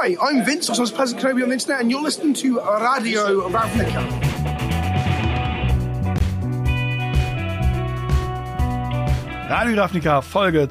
Hi, I'm Vince, also Pleasant Kenobi on the internet, and you're listening to Radio Ravnica. Radio Ravnica, Folge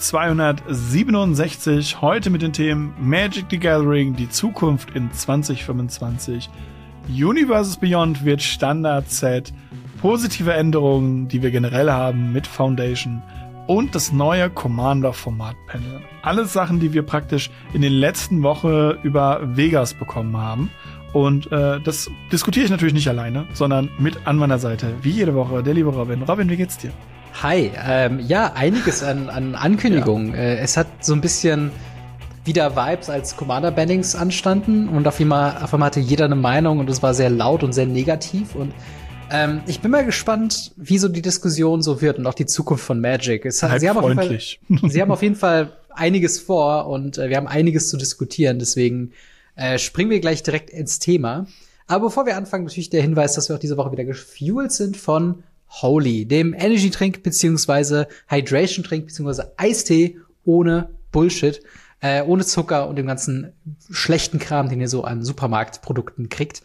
267, heute mit den Themen Magic the Gathering, die Zukunft in 2025, Universes Beyond wird Standard-Set, positive Änderungen, die wir generell haben mit Foundation und das neue Commander-Format-Panel. Alles Sachen, die wir praktisch in den letzten Wochen über Vegas bekommen haben. Und das diskutiere ich natürlich nicht alleine, sondern mit an meiner Seite, wie jede Woche, der liebe Robin. Robin, wie geht's dir? Hi, ja, einiges an Ankündigungen. Ja. Es hat so ein bisschen wieder Vibes, als Commander-Bannings anstanden und auf einmal hatte jeder eine Meinung und es war sehr laut und sehr negativ und ich bin mal gespannt, wie so die Diskussion so wird und auch die Zukunft von Magic. Sie haben auf jeden Fall einiges vor und wir haben einiges zu diskutieren, deswegen springen wir gleich direkt ins Thema. Aber bevor wir anfangen, natürlich der Hinweis, dass wir auch diese Woche wieder gefuelt sind von Holy, dem Energy-Trink beziehungsweise Hydration-Trink beziehungsweise Eistee ohne Bullshit, ohne Zucker und dem ganzen schlechten Kram, den ihr so an Supermarktprodukten kriegt.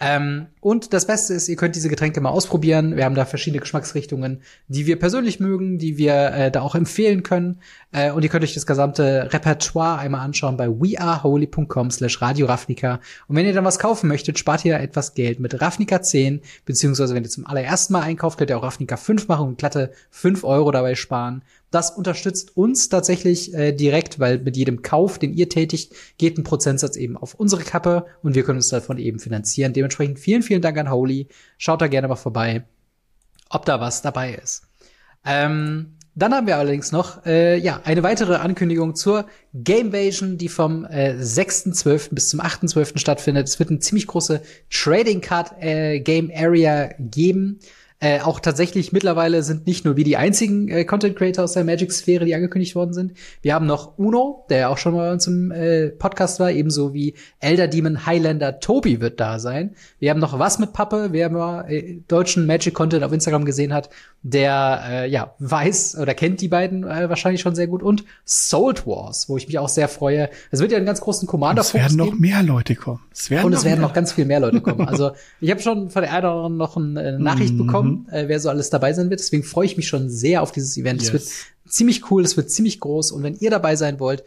Und das Beste ist, ihr könnt diese Getränke mal ausprobieren. Wir haben da verschiedene Geschmacksrichtungen, die wir persönlich mögen, die wir da auch empfehlen können. Und ihr könnt euch das gesamte Repertoire einmal anschauen bei weareholy.com/Radio Ravnica. Und wenn ihr dann was kaufen möchtet, spart ihr etwas Geld mit Ravnica 10, beziehungsweise wenn ihr zum allerersten Mal einkauft, könnt ihr auch Ravnica 5 machen und glatte 5 € dabei sparen. Das unterstützt uns tatsächlich direkt, weil mit jedem Kauf, den ihr tätigt, geht ein Prozentsatz eben auf unsere Kappe und wir können uns davon eben finanzieren. Dementsprechend vielen, vielen Dank an Holy. Schaut da gerne mal vorbei, ob da was dabei ist. Dann haben wir allerdings noch eine weitere Ankündigung zur Gamevasion, die vom 6.12. bis zum 8.12. stattfindet. Es wird eine ziemlich große Trading Card Game Area geben. Auch tatsächlich mittlerweile sind nicht nur wir die einzigen Content Creator aus der Magic-Sphäre, die angekündigt worden sind. Wir haben noch Uno, der ja auch schon mal bei uns im Podcast war, ebenso wie Elder Demon Highlander Tobi wird da sein. Wir haben noch Was mit Pappe, wer mal deutschen Magic-Content auf Instagram gesehen hat, der weiß oder kennt die beiden wahrscheinlich schon sehr gut. Und Salt Wars, wo ich mich auch sehr freue. Es wird ja einen ganz großen Commander-Fokus geben. Es werden noch mehr Leute kommen. Es werden noch ganz viel mehr Leute kommen. Also ich habe schon von der einen oder anderen noch eine Nachricht bekommen, wer so alles dabei sein wird. Deswegen freue ich mich schon sehr auf dieses Event. Es wird ziemlich cool, es wird ziemlich groß. Und wenn ihr dabei sein wollt,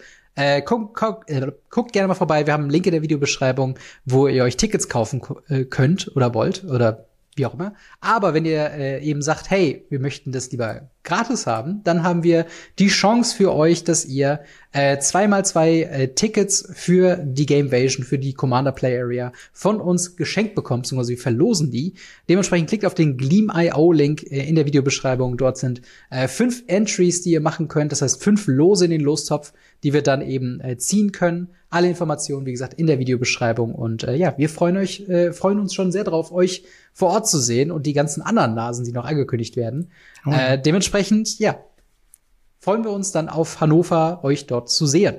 guckt gerne mal vorbei. Wir haben einen Link in der Videobeschreibung, wo ihr euch Tickets kaufen könnt oder wollt oder wie auch immer. Aber wenn ihr eben sagt, hey, wir möchten das lieber gratis haben, dann haben wir die Chance für euch, dass ihr 2x2 Tickets für die Gamevasion, für die Commander Play Area von uns geschenkt bekommt, beziehungsweise wir verlosen die. Dementsprechend klickt auf den Gleam.io-Link in der Videobeschreibung. Dort sind 5 Entries, die ihr machen könnt. Das heißt 5 Lose in den Lostopf, die wir dann eben ziehen können. Alle Informationen, wie gesagt, in der Videobeschreibung. Und wir freuen uns schon sehr drauf, euch vor Ort zu sehen und die ganzen anderen Nasen, die noch angekündigt werden. Dementsprechend, freuen wir uns dann auf Hannover, euch dort zu sehen.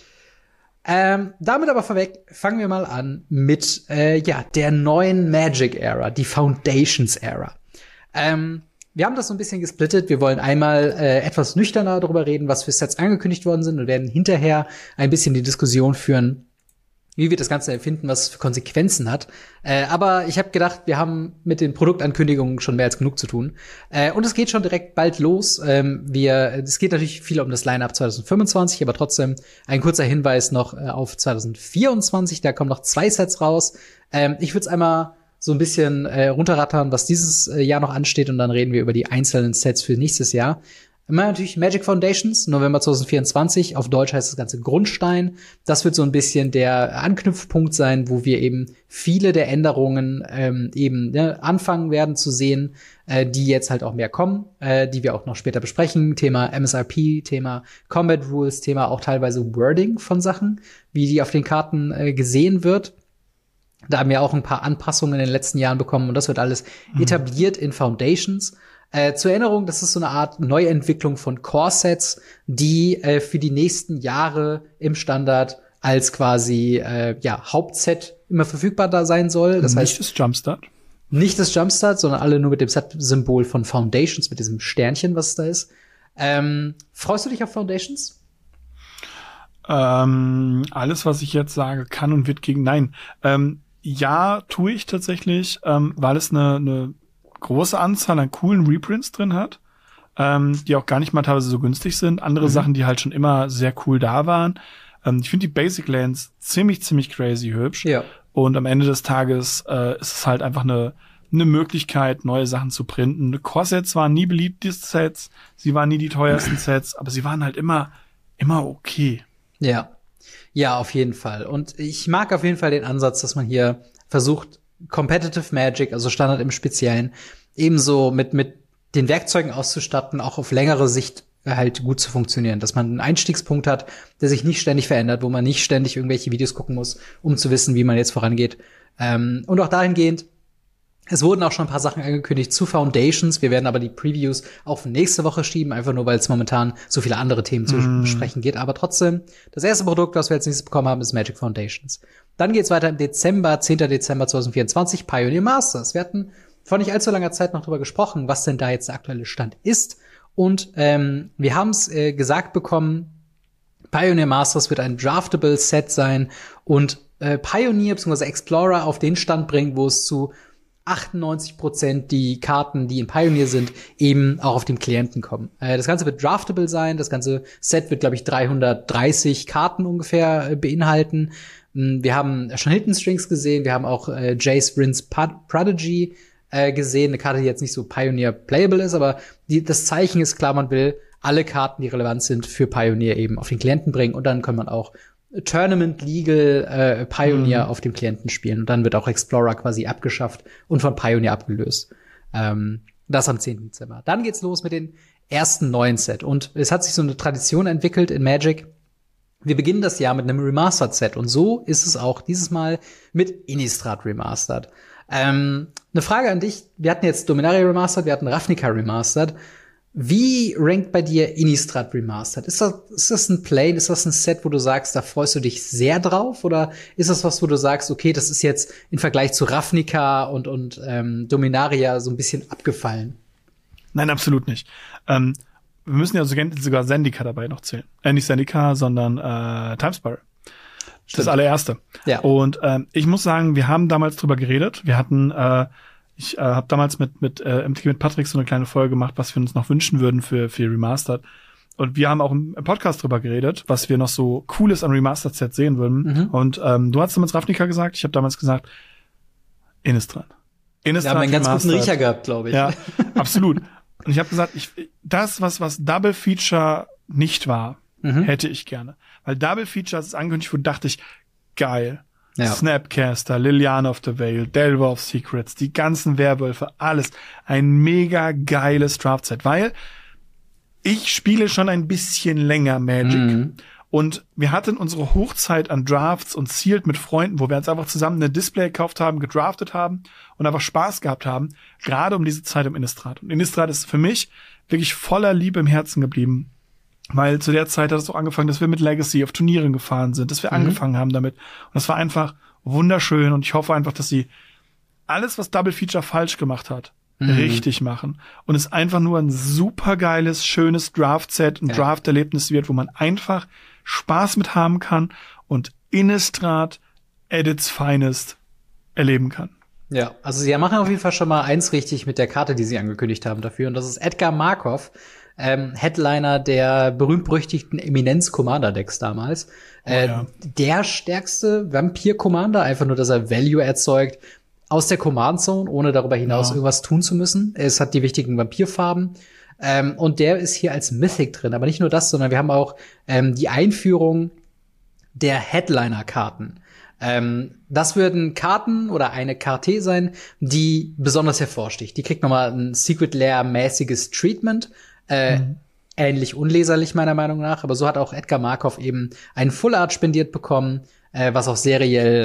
Damit aber vorweg, fangen wir mal an mit der neuen Magic-Ära, die Foundations-Ära. Wir haben das so ein bisschen gesplittet. Wir wollen einmal etwas nüchterner darüber reden, was für Sets angekündigt worden sind und werden hinterher ein bisschen die Diskussion führen, wie wir das Ganze empfinden, was es für Konsequenzen hat. Aber ich habe gedacht, wir haben mit den Produktankündigungen schon mehr als genug zu tun. Und es geht schon direkt bald los. Es geht natürlich viel um das Line-Up 2025, aber trotzdem ein kurzer Hinweis noch auf 2024. Da kommen noch 2 Sets raus. Ich würde es einmal so ein bisschen runterrattern, was dieses Jahr noch ansteht, und dann reden wir über die einzelnen Sets für nächstes Jahr. Immer natürlich Magic Foundations, November 2024, auf Deutsch heißt das Ganze Grundstein. Das wird so ein bisschen der Anknüpfpunkt sein, wo wir eben viele der Änderungen anfangen werden zu sehen, die jetzt halt auch mehr kommen, die wir auch noch später besprechen. Thema MSRP, Thema Combat Rules, Thema auch teilweise Wording von Sachen, wie die auf den Karten gesehen wird. Da haben wir auch ein paar Anpassungen in den letzten Jahren bekommen und das wird alles etabliert in Foundations. Zur Erinnerung, das ist so eine Art Neuentwicklung von Core-Sets, die für die nächsten Jahre im Standard als quasi Hauptset immer verfügbar da sein soll. Das heißt, nicht das Jumpstart? Nicht das Jumpstart, sondern alle nur mit dem Set-Symbol von Foundations, mit diesem Sternchen, was da ist. Freust du dich auf Foundations? Alles, was ich jetzt sage, kann und wird gegen Nein. Ja, tue ich tatsächlich, weil es eine große Anzahl an coolen Reprints drin hat, die auch gar nicht mal teilweise so günstig sind. Andere Sachen, die halt schon immer sehr cool da waren. Ich finde die Basic Lands ziemlich crazy hübsch. Ja. Und am Ende des Tages ist es halt einfach eine Möglichkeit, neue Sachen zu printen. Core-Sets waren nie beliebte Sets, sie waren nie die teuersten Sets, aber sie waren halt immer okay. Ja. Ja, auf jeden Fall. Und ich mag auf jeden Fall den Ansatz, dass man hier versucht, Competitive Magic, also Standard im Speziellen, ebenso mit den Werkzeugen auszustatten, auch auf längere Sicht halt gut zu funktionieren. Dass man einen Einstiegspunkt hat, der sich nicht ständig verändert, wo man nicht ständig irgendwelche Videos gucken muss, um zu wissen, wie man jetzt vorangeht. Und auch dahingehend, es wurden auch schon ein paar Sachen angekündigt zu Foundations. Wir werden aber die Previews auf nächste Woche schieben, einfach nur, weil es momentan so viele andere Themen zu besprechen geht. Aber trotzdem, das erste Produkt, was wir als nächstes bekommen haben, ist Magic Foundations. Dann geht's weiter im Dezember, 10. Dezember 2024, Pioneer Masters. Wir hatten vor nicht allzu langer Zeit noch drüber gesprochen, was denn da jetzt der aktuelle Stand ist. Und wir haben es gesagt bekommen, Pioneer Masters wird ein draftable Set sein und Pioneer bzw. Explorer auf den Stand bringen, wo es zu 98% die Karten, die in Pioneer sind, eben auch auf dem Klienten kommen. Das Ganze wird draftable sein. Das ganze Set wird, glaube ich, 330 Karten ungefähr beinhalten. Wir haben schon Hidden Strings gesehen. Wir haben auch Jace Vryn's Prodigy gesehen. Eine Karte, die jetzt nicht so Pioneer playable ist, aber das Zeichen ist klar, man will alle Karten, die relevant sind für Pioneer, eben auf den Klienten bringen. Und dann kann man auch Tournament Legal Pioneer auf dem Klienten spielen. Und dann wird auch Explorer quasi abgeschafft und von Pioneer abgelöst. Das am 10. Dezember. Dann geht's los mit den ersten neuen Set. Und es hat sich so eine Tradition entwickelt in Magic. Wir beginnen das Jahr mit einem Remastered Set. Und so ist es auch dieses Mal mit Innistrad Remastered. Eine Frage an dich. Wir hatten jetzt Dominaria Remastered, wir hatten Ravnica Remastered. Wie rankt bei dir Innistrad Remastered? Ist das ein Plane? Ist das ein Set, wo du sagst, da freust du dich sehr drauf? Oder ist das was, wo du sagst, okay, das ist jetzt im Vergleich zu Ravnica und Dominaria so ein bisschen abgefallen? Nein, absolut nicht. Wir müssen ja sogar Zendika dabei noch zählen. Nicht Zendika, sondern Time Spiral. Das allererste. Ja. Und ich muss sagen, wir haben damals drüber geredet. Wir hatten ich habe damals mit MTG mit Patrick so eine kleine Folge gemacht, was wir uns noch wünschen würden für Remastered. Und wir haben auch im Podcast drüber geredet, was wir noch so Cooles an Remastered-Sets sehen würden. Und du hast damals Ravnica gesagt, ich habe damals gesagt Innistrad. Wir haben einen ganz guten Riecher gehabt, glaube ich. Ja, absolut. Und ich habe gesagt, das, was Double Feature nicht war, hätte ich gerne. Weil Double Feature, als es angekündigt wurde, dachte ich, geil. Ja. Snapcaster, Liliana of the Veil, Delver of Secrets, die ganzen Werwölfe, alles. Ein mega geiles Draft-Set, weil ich spiele schon ein bisschen länger Magic. Und wir hatten unsere Hochzeit an Drafts und Sealed mit Freunden, wo wir uns einfach zusammen eine Display gekauft haben, gedraftet haben und einfach Spaß gehabt haben, gerade um diese Zeit im Innistrad. Und Innistrad ist für mich wirklich voller Liebe im Herzen geblieben. Weil zu der Zeit hat es auch angefangen, dass wir mit Legacy auf Turnieren gefahren sind, dass wir angefangen haben damit. Und das war einfach wunderschön. Und ich hoffe einfach, dass sie alles, was Double Feature falsch gemacht hat, richtig machen. Und es einfach nur ein super geiles, schönes Draft-Set, ein Draft-Erlebnis wird, wo man einfach Spaß mit haben kann und Innistrad at its finest erleben kann. Ja, also sie machen auf jeden Fall schon mal eins richtig mit der Karte, die sie angekündigt haben dafür. Und das ist Edgar Markov. Headliner der berühmt-berüchtigten Eminenz-Commander-Decks damals. Der stärkste Vampir-Commander, einfach nur, dass er Value erzeugt aus der Command-Zone, ohne darüber hinaus irgendwas tun zu müssen. Es hat die wichtigen Vampirfarben. Und der ist hier als Mythic drin. Aber nicht nur das, sondern wir haben auch die Einführung der Headliner-Karten. Das würden Karten oder eine Karte sein, die besonders hervorsticht. Die kriegt nochmal ein Secret Lair-mäßiges Treatment. Ähnlich unleserlich meiner Meinung nach, aber so hat auch Edgar Markov eben einen Full Art spendiert bekommen, was auch seriell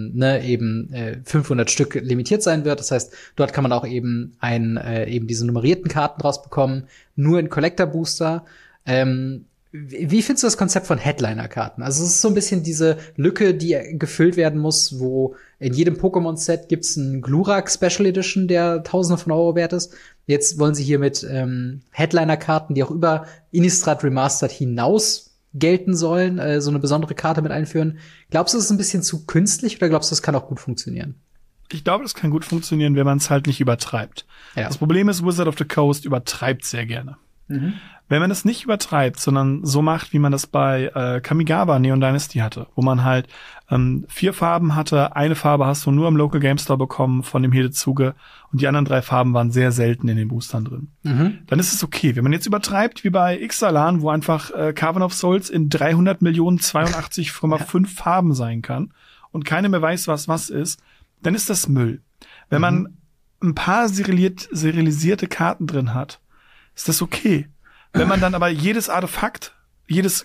500 Stück limitiert sein wird. Das heißt, dort kann man auch eben eben diese nummerierten Karten rausbekommen, nur in Collector Booster. Wie findest du das Konzept von Headliner-Karten? Also es ist so ein bisschen diese Lücke, die gefüllt werden muss, wo in jedem Pokémon-Set gibt's einen Glurak Special Edition, der Tausende von Euro wert ist. Jetzt wollen sie hier mit Headliner-Karten, die auch über Innistrad Remastered hinaus gelten sollen, so eine besondere Karte mit einführen. Glaubst du, es ist ein bisschen zu künstlich oder glaubst du, es kann auch gut funktionieren? Ich glaube, das kann gut funktionieren, wenn man es halt nicht übertreibt. Ja. Das Problem ist, Wizard of the Coast übertreibt sehr gerne. Mhm. Wenn man es nicht übertreibt, sondern so macht, wie man das bei Kamigawa Neon Dynasty hatte, wo man halt 4 Farben hatte, eine Farbe hast du nur im Local Game Store bekommen von dem Hidezuge und die anderen 3 Farben waren sehr selten in den Boostern drin. Mhm. Dann ist es okay. Wenn man jetzt übertreibt, wie bei Ixalan, wo einfach Cavern of Souls in 300.082,5 Farben sein kann und keiner mehr weiß, was ist, dann ist das Müll. Wenn man ein paar serialisierte Karten drin hat, ist das okay. Wenn man dann aber jedes Artefakt, jedes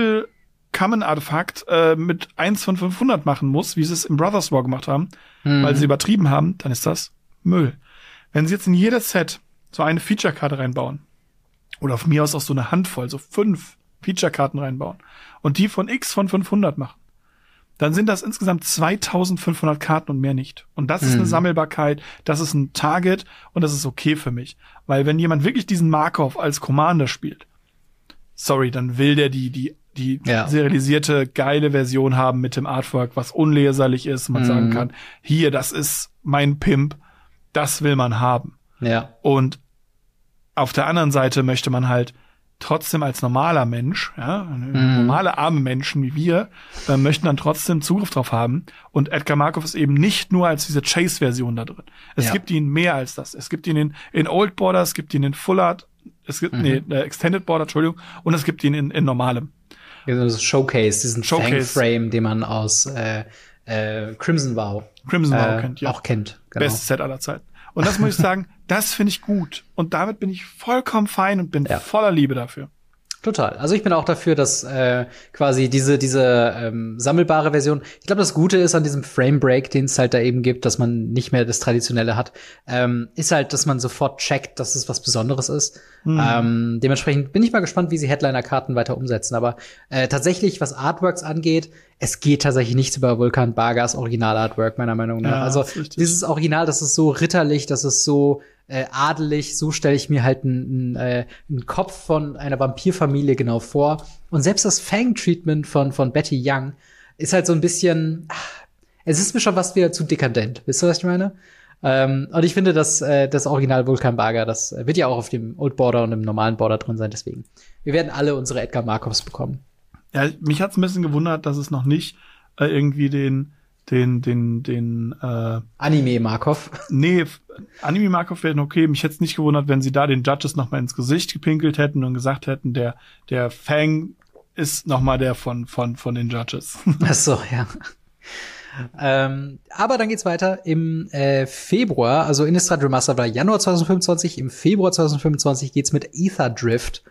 Güffel-Common-Artefakt mit 1 von 500 machen muss, wie sie es im Brothers War gemacht haben, weil sie übertrieben haben, dann ist das Müll. Wenn sie jetzt in jedes Set so eine Feature-Karte reinbauen oder auf mir aus auch so eine Handvoll, so 5 Feature-Karten reinbauen und die von X von 500 machen, dann sind das insgesamt 2500 Karten und mehr nicht. Und das ist eine Sammelbarkeit, das ist ein Target und das ist okay für mich. Weil wenn jemand wirklich diesen Markov als Commander spielt, sorry, dann will der die serialisierte, geile Version haben mit dem Artwork, was unleserlich ist und man sagen kann, hier, das ist mein Pimp, das will man haben. Ja. Und auf der anderen Seite möchte man halt trotzdem als normaler Mensch, normale arme Menschen wie wir, möchten dann trotzdem Zugriff drauf haben. Und Edgar Markov ist eben nicht nur als diese Chase-Version da drin. Es gibt ihn mehr als das. Es gibt ihn in Old Border, es gibt ihn in Full Art, es gibt Extended Border, Entschuldigung, und es gibt ihn in normalem. Also das Showcase, diesen Fang-Frame, den man aus Crimson Vow kennt, auch kennt. Genau. Bestes Set aller Zeiten. Und das muss ich sagen, das finde ich gut. Und damit bin ich vollkommen fein und bin voller Liebe dafür. Total. Also ich bin auch dafür, dass quasi diese sammelbare Version, ich glaube, das Gute ist an diesem Frame Break, den es halt da eben gibt, dass man nicht mehr das Traditionelle hat, ist halt, dass man sofort checkt, dass es was Besonderes ist. Dementsprechend bin ich mal gespannt, wie sie Headliner-Karten weiter umsetzen. Aber tatsächlich, was Artworks angeht, es geht tatsächlich nichts über Vulkan Bagas Original-Artwork, meiner Meinung nach. Ja, also dieses Original, das ist so ritterlich, das ist so adelig, so stelle ich mir halt einen Kopf von einer Vampirfamilie genau vor. Und selbst das Fang-Treatment von Betty Young ist halt so ein bisschen, es ist mir schon fast wieder zu dekadent. Wisst ihr, was ich meine? Und ich finde, dass das Original Vulkan Baga, das wird ja auch auf dem Old Border und im normalen Border drin sein. Deswegen, wir werden alle unsere Edgar Markovs bekommen. Ja, mich hat's ein bisschen gewundert, dass es noch nicht irgendwie den Anime Markov. Nee, Anime Markov wäre okay. Mich hätte es nicht gewundert, wenn sie da den Judges noch mal ins Gesicht gepinkelt hätten und gesagt hätten, der Fang ist noch mal der von den Judges. Ach so, ja. Aber dann geht's weiter im Februar, also Innistrad Remastered war Januar 2025, im Februar 2025 geht's mit Aether Drift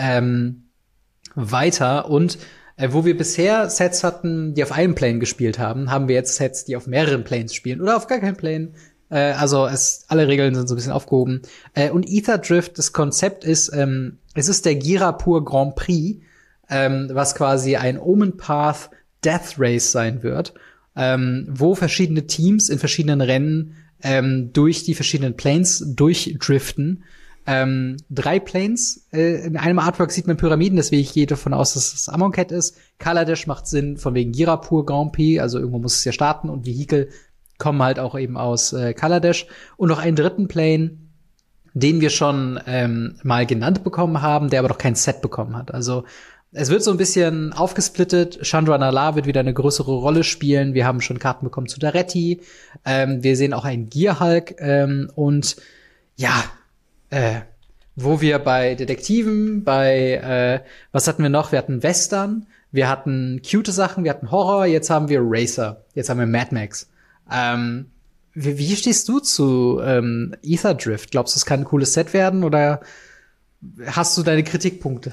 weiter und wo wir bisher Sets hatten, die auf einem Plane gespielt haben, haben wir jetzt Sets, die auf mehreren Planes spielen oder auf gar keinem Plane. Also alle Regeln sind so ein bisschen aufgehoben. Und Aether Drift, das Konzept ist, es ist der Ghirapur Grand Prix, was quasi ein Omen Path Death Race sein wird, wo verschiedene Teams in verschiedenen Rennen durch die verschiedenen Planes durchdriften. 3 Planes. In einem Artwork sieht man Pyramiden, deswegen ich gehe davon aus, dass es Amonkhet ist. Kaladesh macht Sinn, von wegen Ghirapur Grand Prix, also irgendwo muss es ja starten und Vehikel kommen halt auch eben aus Kaladesh. Und noch einen dritten Plane, den wir schon mal genannt bekommen haben, der aber noch kein Set bekommen hat. Also es wird so ein bisschen aufgesplittet. Chandra Nala wird wieder eine größere Rolle spielen. Wir haben schon Karten bekommen zu Daretti. Wir sehen auch einen Gearhulk und ja, wo wir bei Detektiven, was hatten wir noch? Wir hatten Western, wir hatten cute Sachen, wir hatten Horror, jetzt haben wir Racer, jetzt haben wir Mad Max. Wie stehst du zu Aether Drift? Glaubst du, es kann ein cooles Set werden oder hast du deine Kritikpunkte?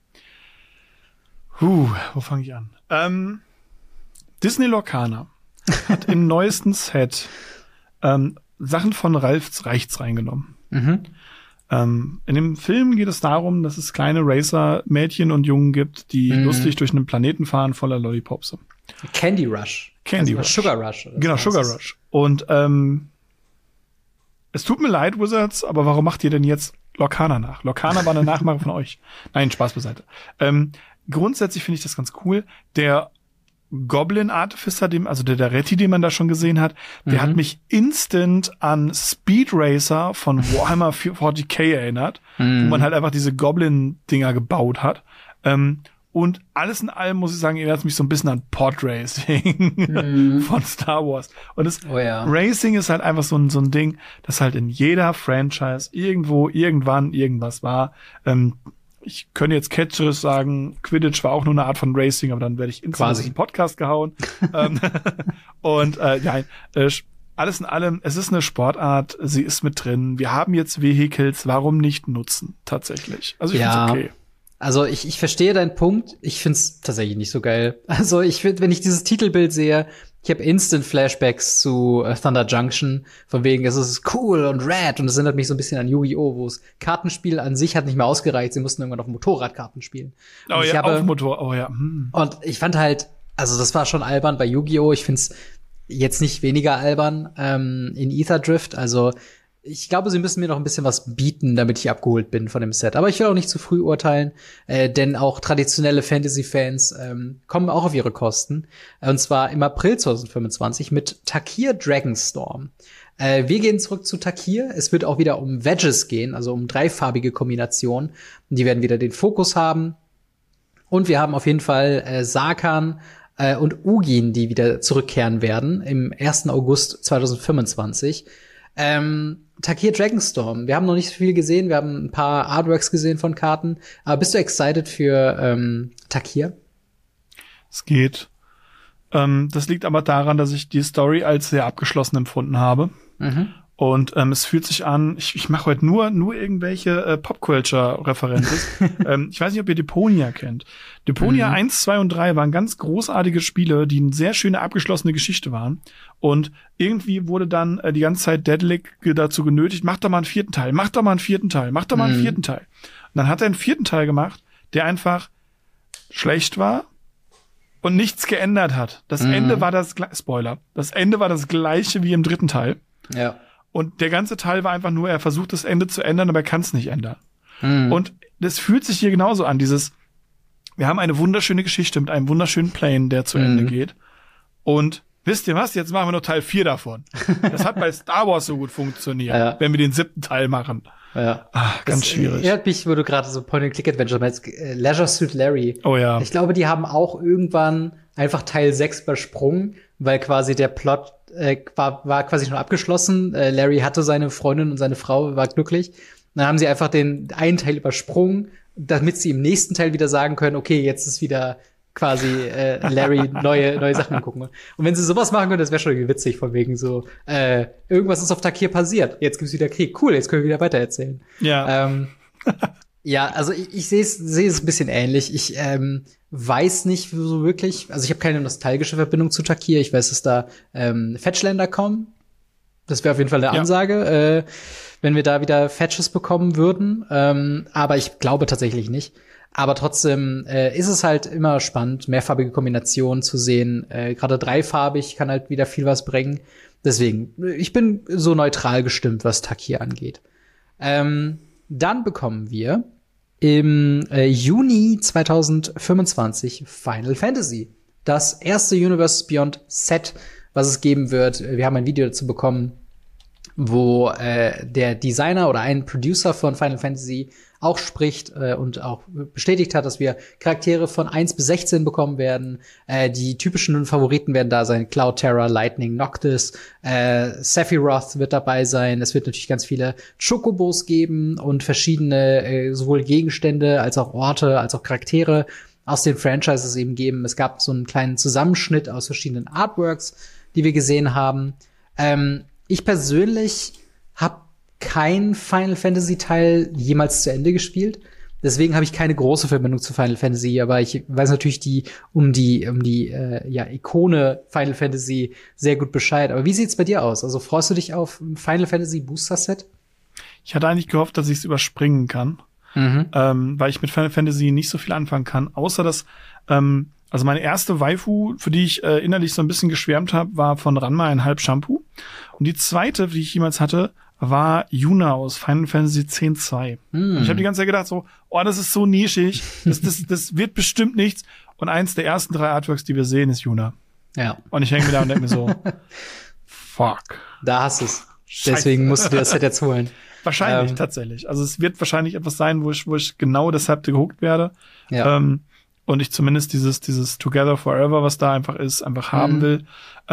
Wo fange ich an? Disney Lorcaner hat im neuesten Set Sachen von Ralf Reichts reingenommen. Mhm. In dem Film geht es darum, dass es kleine Racer-Mädchen und Jungen gibt, die lustig durch einen Planeten fahren voller Lollipops. Candy Rush. Sugar Rush. Genau, Sugar Rush. Und es tut mir leid, Wizards, aber warum macht ihr denn jetzt Lorcaner nach? Lorcaner war eine Nachmache von euch. Nein, Spaß beiseite. grundsätzlich finde ich das ganz cool. Der Goblin Artificer, also der Retti, den man da schon gesehen hat, der hat mich instant an Speed Racer von Warhammer 40k erinnert, wo man halt einfach diese Goblin-Dinger gebaut hat. Und alles in allem, muss ich sagen, erinnert mich so ein bisschen an Pod Racing von Star Wars. Und Racing ist halt einfach so ein Ding, das halt in jeder Franchise irgendwo, irgendwann, irgendwas war. Ich könnte jetzt catcherisch sagen, Quidditch war auch nur eine Art von Racing, aber dann werde ich instant in den Podcast gehauen. Und alles in allem, es ist eine Sportart, sie ist mit drin. Wir haben jetzt Vehicles, warum nicht nutzen, tatsächlich? Also ich finde es okay. Also ich verstehe deinen Punkt. Ich find's tatsächlich nicht so geil. Also ich finde, wenn ich dieses Titelbild sehe, ich habe instant Flashbacks zu Thunder Junction, von wegen, es ist cool und rad, und es erinnert mich so ein bisschen an Yu-Gi-Oh!, wo es Kartenspiel an sich hat nicht mehr ausgereicht, sie mussten irgendwann auf Motorradkarten spielen. Auf Motor, Und ich fand halt, also das war schon albern bei Yu-Gi-Oh!, ich find's jetzt nicht weniger albern in Ether Drift, also ich glaube, sie müssen mir noch ein bisschen was bieten, damit ich abgeholt bin von dem Set. Aber ich will auch nicht zu früh urteilen, denn auch traditionelle Fantasy-Fans kommen auch auf ihre Kosten. Und zwar im April 2025 mit Takir Dragonstorm. Wir gehen zurück zu Takir. Es wird auch wieder um Wedges gehen, also um dreifarbige Kombinationen. Die werden wieder den Fokus haben. Und wir haben auf jeden Fall Sarkhan und Ugin, die wieder zurückkehren werden im 1. August 2025. Takir Dragonstorm. Wir haben noch nicht so viel gesehen. Wir haben ein paar Artworks gesehen von Karten. Aber bist du excited für Takir? Es geht. Das liegt aber daran, dass ich die Story als sehr abgeschlossen empfunden habe. Und es fühlt sich an, ich mache heute nur irgendwelche Pop-Culture-Referenzen. Ich weiß nicht, ob ihr Deponia kennt. Deponia 1, 2 und 3 waren ganz großartige Spiele, die eine sehr schöne abgeschlossene Geschichte waren. Und irgendwie wurde dann die ganze Zeit Daedalic dazu genötigt, mach doch mal einen vierten Teil, mach doch mal einen vierten Teil, mach doch mal einen vierten Teil. Und dann hat er einen vierten Teil gemacht, der einfach schlecht war und nichts geändert hat. Das Ende war das Ende war das gleiche wie im dritten Teil. Ja. Und der ganze Teil war einfach nur, er versucht das Ende zu ändern, aber er kann es nicht ändern. Und das fühlt sich hier genauso an, wir haben eine wunderschöne Geschichte mit einem wunderschönen Plane, der zu Ende geht. Und wisst ihr was? Jetzt machen wir noch Teil 4 davon. Das hat bei Star Wars so gut funktioniert, wenn wir den 7. Teil machen. Ja. Ganz schwierig. Erinnert mich, wo du gerade so Point-and-Click-Adventure meinst, Leisure Suit Larry. Oh ja. Ich glaube, die haben auch irgendwann einfach Teil 6 übersprungen, weil quasi der Plot war quasi schon abgeschlossen. Larry hatte seine Freundin und seine Frau, war glücklich. Dann haben sie einfach den einen Teil übersprungen, damit sie im nächsten Teil wieder sagen können, okay, jetzt ist wieder quasi Larry neue Sachen angucken. Und wenn sie sowas machen können, das wäre schon irgendwie witzig, von wegen so, irgendwas ist auf Takir passiert, jetzt gibt's wieder Krieg, cool, jetzt können wir wieder weitererzählen. Ja. Ja, also ich sehe es ein bisschen ähnlich. Ich weiß nicht so wirklich, also ich habe keine nostalgische Verbindung zu Takir. Ich weiß, dass da Fetchländer kommen. Das wäre auf jeden Fall eine Ansage, wenn wir da wieder Fetches bekommen würden. Aber ich glaube tatsächlich nicht. Aber trotzdem ist es halt immer spannend, mehrfarbige Kombinationen zu sehen. Gerade dreifarbig kann halt wieder viel was bringen. Deswegen, ich bin so neutral gestimmt, was Takir angeht. Dann bekommen wir im Juni 2025 Final Fantasy. Das erste Universes Beyond Set, was es geben wird. Wir haben ein Video dazu bekommen, wo der Designer oder ein Producer von Final Fantasy auch spricht und auch bestätigt hat, dass wir Charaktere von 1 bis 16 bekommen werden. Die typischen Favoriten werden da sein. Cloud Terror, Lightning, Noctis, Sephiroth wird dabei sein. Es wird natürlich ganz viele Chocobos geben und verschiedene sowohl Gegenstände als auch Orte, als auch Charaktere aus den Franchises eben geben. Es gab so einen kleinen Zusammenschnitt aus verschiedenen Artworks, die wir gesehen haben. Ich persönlich habe kein Final Fantasy Teil jemals zu Ende gespielt. Deswegen habe ich keine große Verbindung zu Final Fantasy, aber ich weiß natürlich um die Ikone Final Fantasy sehr gut Bescheid. Aber wie sieht's bei dir aus? Also freust du dich auf ein Final Fantasy Booster Set? Ich hatte eigentlich gehofft, dass ich es überspringen kann, weil ich mit Final Fantasy nicht so viel anfangen kann, außer dass also meine erste Waifu, für die ich innerlich so ein bisschen geschwärmt habe, war von Ranma ein Halb Shampoo. Und die zweite, die ich jemals hatte, war Yuna aus Final Fantasy X-2. Und ich habe die ganze Zeit gedacht so, oh, das ist so nischig, das wird bestimmt nichts. Und eins der ersten 3 Artworks, die wir sehen, ist Yuna. Ja. Und ich hänge mir da und denke mir so, fuck. Da hast du's. Scheiße. Deswegen musst du dir das Set jetzt holen. Wahrscheinlich, tatsächlich. Also es wird wahrscheinlich etwas sein, wo ich genau deshalb gehuckt werde. Ja. Und ich zumindest dieses Together Forever, was da einfach ist, einfach haben will.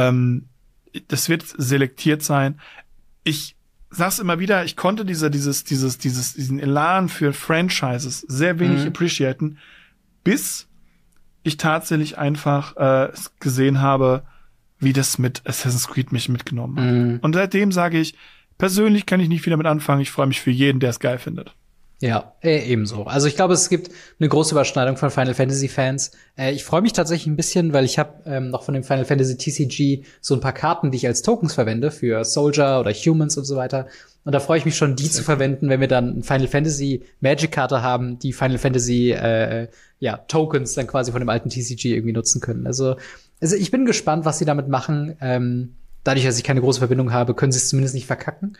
Das wird selektiert sein. Ich sag's immer wieder, ich konnte diesen Elan für Franchises sehr wenig appreciaten, bis ich tatsächlich einfach gesehen habe, wie das mit Assassin's Creed mich mitgenommen hat. Und seitdem sage ich, persönlich kann ich nicht viel damit anfangen. Ich freue mich für jeden, der es geil findet. Ja, ebenso. Also ich glaube, es gibt eine große Überschneidung von Final Fantasy Fans. Ich freue mich tatsächlich ein bisschen, weil ich habe noch von dem Final Fantasy TCG so ein paar Karten, die ich als Tokens verwende für Soldier oder Humans und so weiter. Und da freue ich mich schon, die zu verwenden, wenn wir dann eine Final Fantasy Magic Karte haben, die Final Fantasy Tokens dann quasi von dem alten TCG irgendwie nutzen können. Also ich bin gespannt, was sie damit machen. Dadurch, dass ich keine große Verbindung habe, können sie es zumindest nicht verkacken.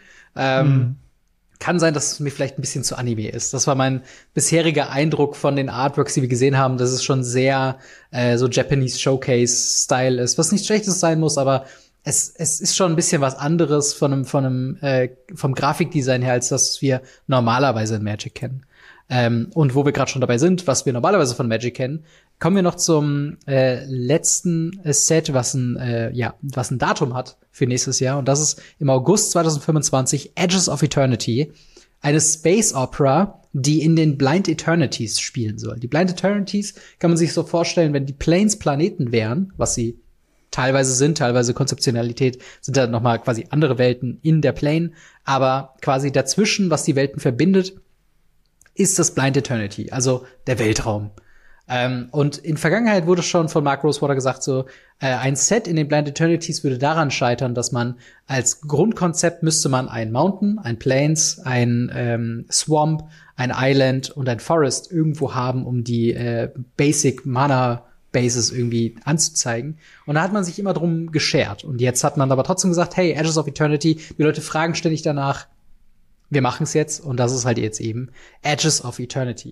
Kann sein, dass es mir vielleicht ein bisschen zu Anime ist. Das war mein bisheriger Eindruck von den Artworks, die wir gesehen haben, dass es schon sehr so Japanese Showcase-Style ist, was nichts Schlechtes sein muss, aber es ist schon ein bisschen was anderes vom Grafikdesign her, als das wir normalerweise in Magic kennen. Und wo wir gerade schon dabei sind, was wir normalerweise von Magic kennen, kommen wir noch zum letzten Set, was ein Datum hat für nächstes Jahr. Und das ist im August 2025 Edges of Eternity, eine Space Opera, die in den Blind Eternities spielen soll. Die Blind Eternities kann man sich so vorstellen, wenn die Planes Planeten wären, was sie teilweise sind, teilweise Konzeptionalität, sind da noch mal quasi andere Welten in der Plane, aber quasi dazwischen, was die Welten verbindet, ist das Blind Eternity, also der Weltraum. Und in Vergangenheit wurde schon von Mark Rosewater gesagt, so ein Set in den Blind Eternities würde daran scheitern, dass man als Grundkonzept müsste man ein Mountain, ein Plains, ein Swamp, ein Island und ein Forest irgendwo haben, um die Basic Mana Bases irgendwie anzuzeigen. Und da hat man sich immer drum geschert. Und jetzt hat man aber trotzdem gesagt, hey, Edges of Eternity, die Leute fragen ständig danach, wir machen es jetzt. Und das ist halt jetzt eben Edges of Eternity.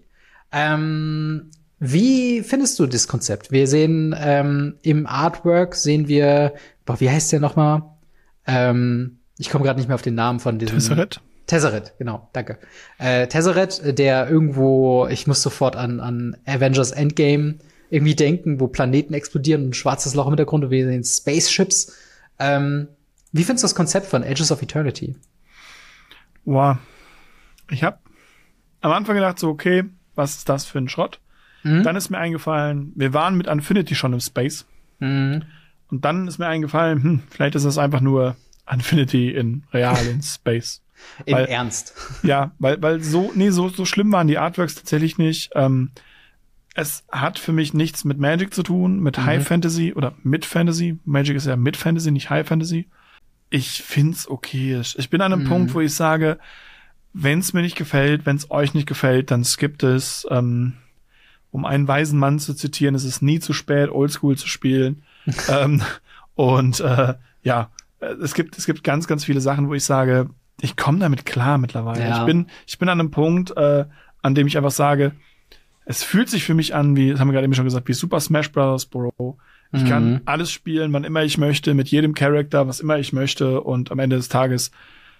Wie findest du das Konzept? Wir sehen im Artwork sehen wir, wie heißt der nochmal? Ich komme gerade nicht mehr auf den Namen von diesem. Tezzeret, genau, danke. Tezzeret, der irgendwo, ich muss sofort an Avengers Endgame irgendwie denken, wo Planeten explodieren und ein schwarzes Loch im Hintergrund und wir sehen Spaceships. Wie findest du das Konzept von Edges of Eternity? Wow. Ich habe am Anfang gedacht so, okay, was ist das für ein Schrott? Dann ist mir eingefallen, wir waren mit Infinity schon im Space. Und dann ist mir eingefallen, vielleicht ist das einfach nur Infinity in Space. Ernst. Ja, weil so schlimm waren die Artworks tatsächlich nicht. Es hat für mich nichts mit Magic zu tun, mit High Fantasy oder mit Fantasy. Magic ist ja mit Fantasy, nicht High Fantasy. Ich find's okay. Ich bin an einem Punkt, wo ich sage, wenn's mir nicht gefällt, wenn's euch nicht gefällt, dann skippt es. Um einen weisen Mann zu zitieren, es ist nie zu spät, Oldschool zu spielen. Es gibt ganz, ganz viele Sachen, wo ich sage, ich komme damit klar mittlerweile. Ja. Ich bin an einem Punkt, an dem ich einfach sage, es fühlt sich für mich an, das haben wir gerade eben schon gesagt, wie Super Smash Bros. Bro. Ich kann alles spielen, wann immer ich möchte, mit jedem Charakter, was immer ich möchte, und am Ende des Tages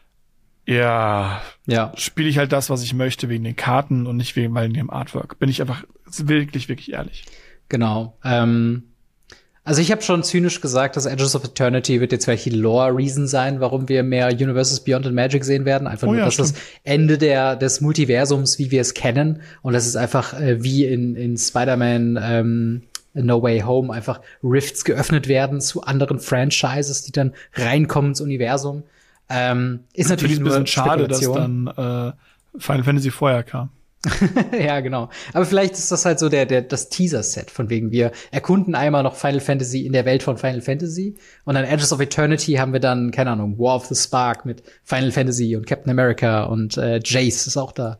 spiele ich halt das, was ich möchte, wegen den Karten und nicht wegen dem Artwork. Bin ich einfach wirklich, wirklich ehrlich. Genau. Also ich habe schon zynisch gesagt, dass Edges of Eternity wird jetzt vielleicht die Lore-Reason sein, warum wir mehr Universes Beyond and Magic sehen werden. Einfach nur, dass das Ende des Multiversums, wie wir es kennen, und das ist einfach wie in Spider-Man No Way Home einfach Rifts geöffnet werden zu anderen Franchises, die dann reinkommen ins Universum. Ist natürlich ein bisschen schade, dass dann Final Fantasy vorher kam. Ja, genau. Aber vielleicht ist das halt so das Teaser-Set, von wegen wir erkunden einmal noch Final Fantasy in der Welt von Final Fantasy und dann Edges of Eternity haben wir dann, keine Ahnung, War of the Spark mit Final Fantasy und Captain America und Jace ist auch da.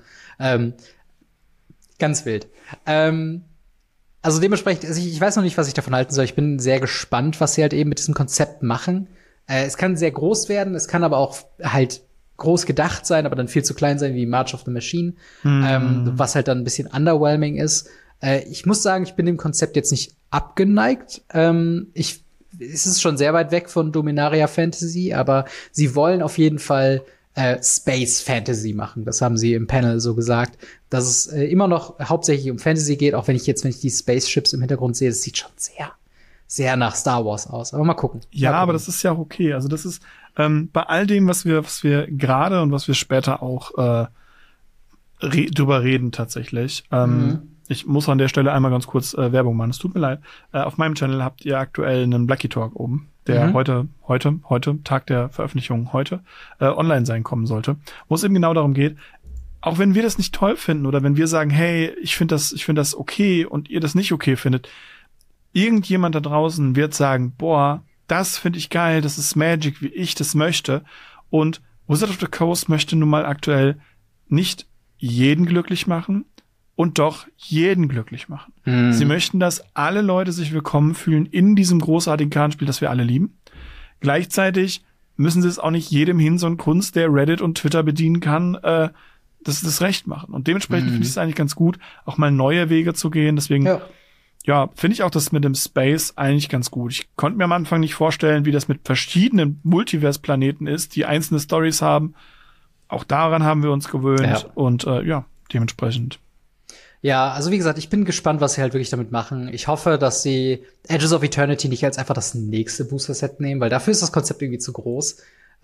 Ganz wild. Also dementsprechend, ich weiß noch nicht, was ich davon halten soll. Ich bin sehr gespannt, was sie halt eben mit diesem Konzept machen. Es kann sehr groß werden, es kann aber auch halt groß gedacht sein, aber dann viel zu klein sein wie March of the Machine, was halt dann ein bisschen underwhelming ist. Ich muss sagen, ich bin dem Konzept jetzt nicht abgeneigt. Es ist schon sehr weit weg von Dominaria Fantasy, aber sie wollen auf jeden Fall Space Fantasy machen. Das haben sie im Panel so gesagt, dass es immer noch hauptsächlich um Fantasy geht, auch wenn ich die Spaceships im Hintergrund sehe, das sieht schon sehr, sehr nach Star Wars aus. Aber mal gucken. Ja, aber das ist ja auch okay. Also das ist bei all dem, was wir gerade und was wir später auch drüber reden tatsächlich. Ich muss an der Stelle einmal ganz kurz Werbung machen. Es tut mir leid. Auf meinem Channel habt ihr aktuell einen Blackie Talk oben, der heute, Tag der Veröffentlichung heute, online sein kommen sollte. Wo es eben genau darum geht, auch wenn wir das nicht toll finden oder wenn wir sagen, hey, ich finde das okay und ihr das nicht okay findet, irgendjemand da draußen wird sagen, boah, das finde ich geil, das ist Magic, wie ich das möchte. Und Wizard of the Coast möchte nun mal aktuell nicht jeden glücklich machen, und doch jeden glücklich machen. Sie möchten, dass alle Leute sich willkommen fühlen in diesem großartigen Kartenspiel, das wir alle lieben. Gleichzeitig müssen sie es auch nicht jedem hin, so ein Kunst, der Reddit und Twitter bedienen kann, das Recht machen. Und dementsprechend finde ich es eigentlich ganz gut, auch mal neue Wege zu gehen. Deswegen, ja finde ich auch das mit dem Space eigentlich ganz gut. Ich konnte mir am Anfang nicht vorstellen, wie das mit verschiedenen Multiverse-Planeten ist, die einzelne Stories haben. Auch daran haben wir uns gewöhnt. Und dementsprechend. Ja, also wie gesagt, ich bin gespannt, was sie halt wirklich damit machen. Ich hoffe, dass sie Edges of Eternity nicht als einfach das nächste Booster-Set nehmen, weil dafür ist das Konzept irgendwie zu groß.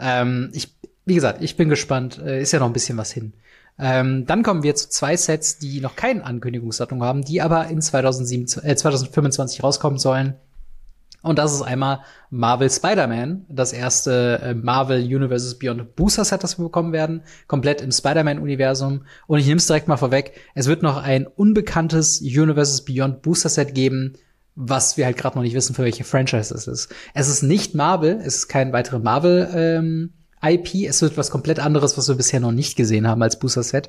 Wie gesagt, ich bin gespannt. Ist ja noch ein bisschen was hin. Dann kommen wir zu 2 Sets, die noch keine Ankündigungsdatum haben, die aber in 2025 rauskommen sollen. Und das ist einmal Marvel Spider-Man, das erste Marvel Universes Beyond Booster Set, das wir bekommen werden, komplett im Spider-Man-Universum. Und ich nehme es direkt mal vorweg, es wird noch ein unbekanntes Universes Beyond Booster Set geben, was wir halt gerade noch nicht wissen, für welche Franchise es ist. Es ist nicht Marvel, es ist kein weiterer Marvel IP, es wird was komplett anderes, was wir bisher noch nicht gesehen haben als Booster Set.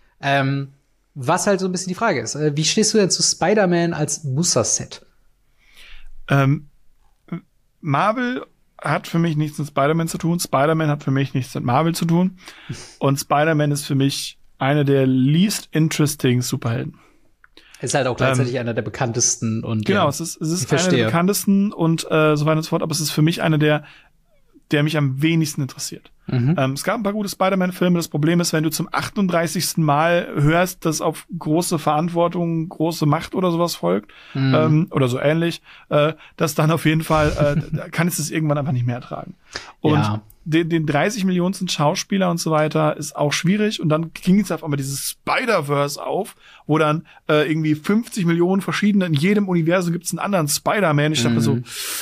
Was halt so ein bisschen die Frage ist, wie stehst du denn zu Spider-Man als Booster Set? Marvel hat für mich nichts mit Spider-Man zu tun. Spider-Man hat für mich nichts mit Marvel zu tun. Und Spider-Man ist für mich einer der least interesting Superhelden. Ist halt auch gleichzeitig einer der bekanntesten und genau, es ist einer der bekanntesten und so weiter und so fort. Aber es ist für mich einer der mich am wenigsten interessiert. Es gab ein paar gute Spider-Man-Filme. Das Problem ist, wenn du zum 38. Mal hörst, dass auf große Verantwortung, große Macht oder sowas folgt, oder so ähnlich, dass dann auf jeden Fall, kann es das irgendwann einfach nicht mehr ertragen. Und den 30 Millionensten Schauspieler und so weiter ist auch schwierig. Und dann ging jetzt auf einmal dieses Spider-Verse auf, wo dann irgendwie 50 Millionen verschiedene, in jedem Universum gibt es einen anderen Spider-Man. Ich dachte so,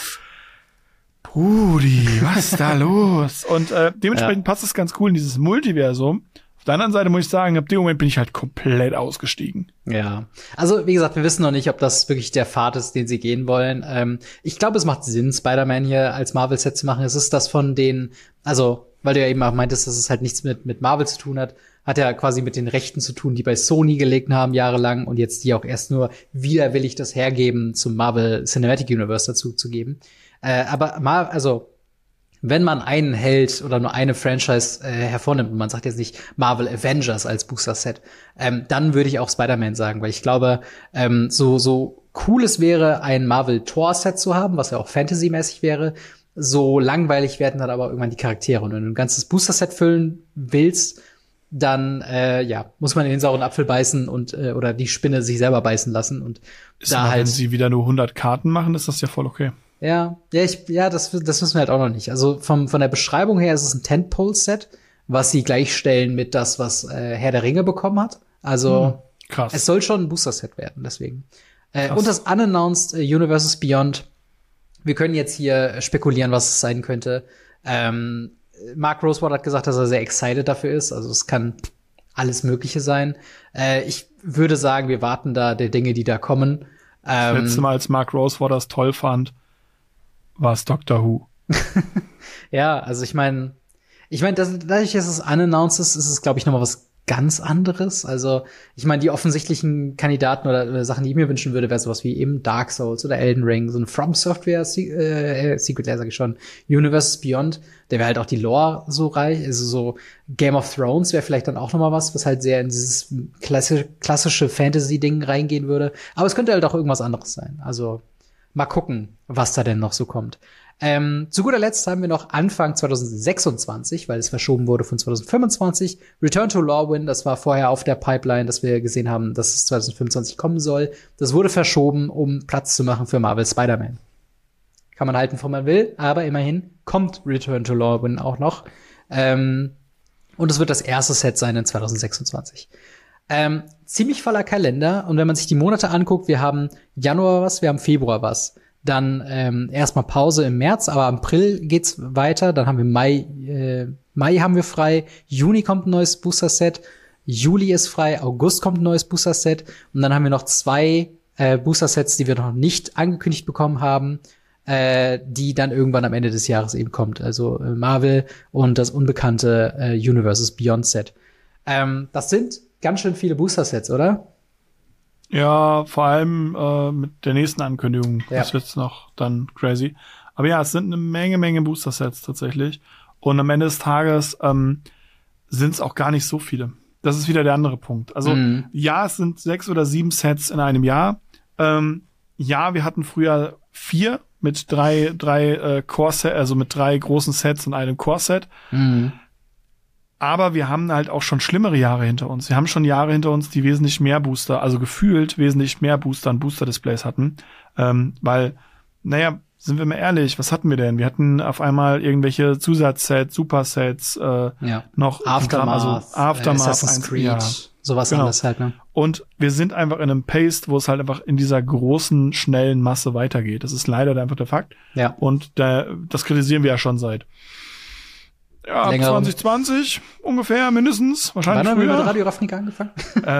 Brudi, was ist da los? Und dementsprechend passt das ganz cool in dieses Multiversum. Auf der anderen Seite muss ich sagen, ab dem Moment bin ich halt komplett ausgestiegen. Ja, also wie gesagt, wir wissen noch nicht, ob das wirklich der Pfad ist, den sie gehen wollen. Ich glaube, es macht Sinn, Spider-Man hier als Marvel-Set zu machen. Es ist das von den, also weil du ja eben auch meintest, dass es halt nichts mit Marvel zu tun hat ja quasi mit den Rechten zu tun, die bei Sony gelegen haben jahrelang und jetzt die auch erst nur widerwillig das hergeben, zum Marvel Cinematic Universe dazu zu geben. Aber mal, also wenn man einen Held oder nur eine Franchise hervornimmt, und man sagt jetzt nicht Marvel Avengers als Booster-Set, dann würde ich auch Spider-Man sagen, weil ich glaube, so cool es wäre, ein Marvel-Thor-Set zu haben, was ja auch Fantasy-mäßig wäre, so langweilig werden dann aber irgendwann die Charaktere. Und wenn du ein ganzes Booster-Set füllen willst, dann muss man in den sauren Apfel beißen und oder die Spinne sich selber beißen lassen. Und ist da halt, wenn sie wieder nur 100 Karten machen, ist das ja voll okay. Das wissen wir halt auch noch nicht. Also von der Beschreibung her ist es ein Tentpole-Set, was sie gleichstellen mit das, was Herr der Ringe bekommen hat. Also krass. Es soll schon ein Booster-Set werden, deswegen. Und das Unannounced Universes Beyond. Wir können jetzt hier spekulieren, was es sein könnte. Mark Rosewater hat gesagt, dass er sehr excited dafür ist. Also es kann alles Mögliche sein. Ich würde sagen, wir warten da der Dinge, die da kommen. Das letzte Mal, als Mark Rosewater es toll fand, war es Doctor Who. Ja, also ich meine, dadurch, dass es unannounced ist, ist es, glaube ich, noch mal was ganz anderes. Also, ich meine, die offensichtlichen Kandidaten oder Sachen, die ich mir wünschen würde, wäre sowas wie eben Dark Souls oder Elden Ring, so ein From Software, Secret Lair, sag ich schon, Universes Beyond, der wäre halt auch die Lore so reich, also so Game of Thrones wäre vielleicht dann auch noch mal was halt sehr in dieses klassische Fantasy-Ding reingehen würde. Aber es könnte halt auch irgendwas anderes sein. Also, mal gucken, was da denn noch so kommt. Zu guter Letzt haben wir noch Anfang 2026, weil es verschoben wurde von 2025. Return to Lorwyn, das war vorher auf der Pipeline, dass wir gesehen haben, dass es 2025 kommen soll. Das wurde verschoben, um Platz zu machen für Marvel Spider-Man. Kann man halten, von man will, aber immerhin kommt Return to Lorwyn auch noch. Und es wird das erste Set sein in 2026. Ziemlich voller Kalender. Und wenn man sich die Monate anguckt, wir haben Januar was, wir haben Februar was. Dann erstmal Pause im März, aber im April geht's weiter. Dann haben wir Mai haben wir frei. Juni kommt ein neues Booster-Set. Juli ist frei. August kommt ein neues Booster-Set. Und dann haben wir noch 2 Booster-Sets, die wir noch nicht angekündigt bekommen haben, die dann irgendwann am Ende des Jahres eben kommt. Also Marvel und das unbekannte Universes Beyond Set. Das sind ganz schön viele Booster-Sets, oder? Ja, vor allem mit der nächsten Ankündigung. Ja. Das wird's noch dann crazy. Aber ja, es sind eine Menge Booster-Sets tatsächlich. Und am Ende des Tages sind es auch gar nicht so viele. Das ist wieder der andere Punkt. Also ja, es sind 6 oder 7 Sets in einem Jahr. Ja, wir hatten früher 4 mit drei Core-Set, also mit 3 großen Sets und einem Core-Set. Aber wir haben halt auch schon schlimmere Jahre hinter uns. Wir haben schon Jahre hinter uns, die wesentlich mehr Booster, also gefühlt wesentlich mehr Booster und Booster-Displays hatten. Weil, naja, sind wir mal ehrlich, was hatten wir denn? Wir hatten auf einmal irgendwelche Zusatzsets, Supersets, noch Aftermath, Assassin's Creed, sowas alles halt, ne? Und wir sind einfach in einem Pace, wo es halt einfach in dieser großen, schnellen Masse weitergeht. Das ist leider einfach der Fakt. Ja. Und das kritisieren wir ja schon seit 2020 ungefähr, mindestens. Wahrscheinlich wann haben wir mit Radio Ravnica angefangen?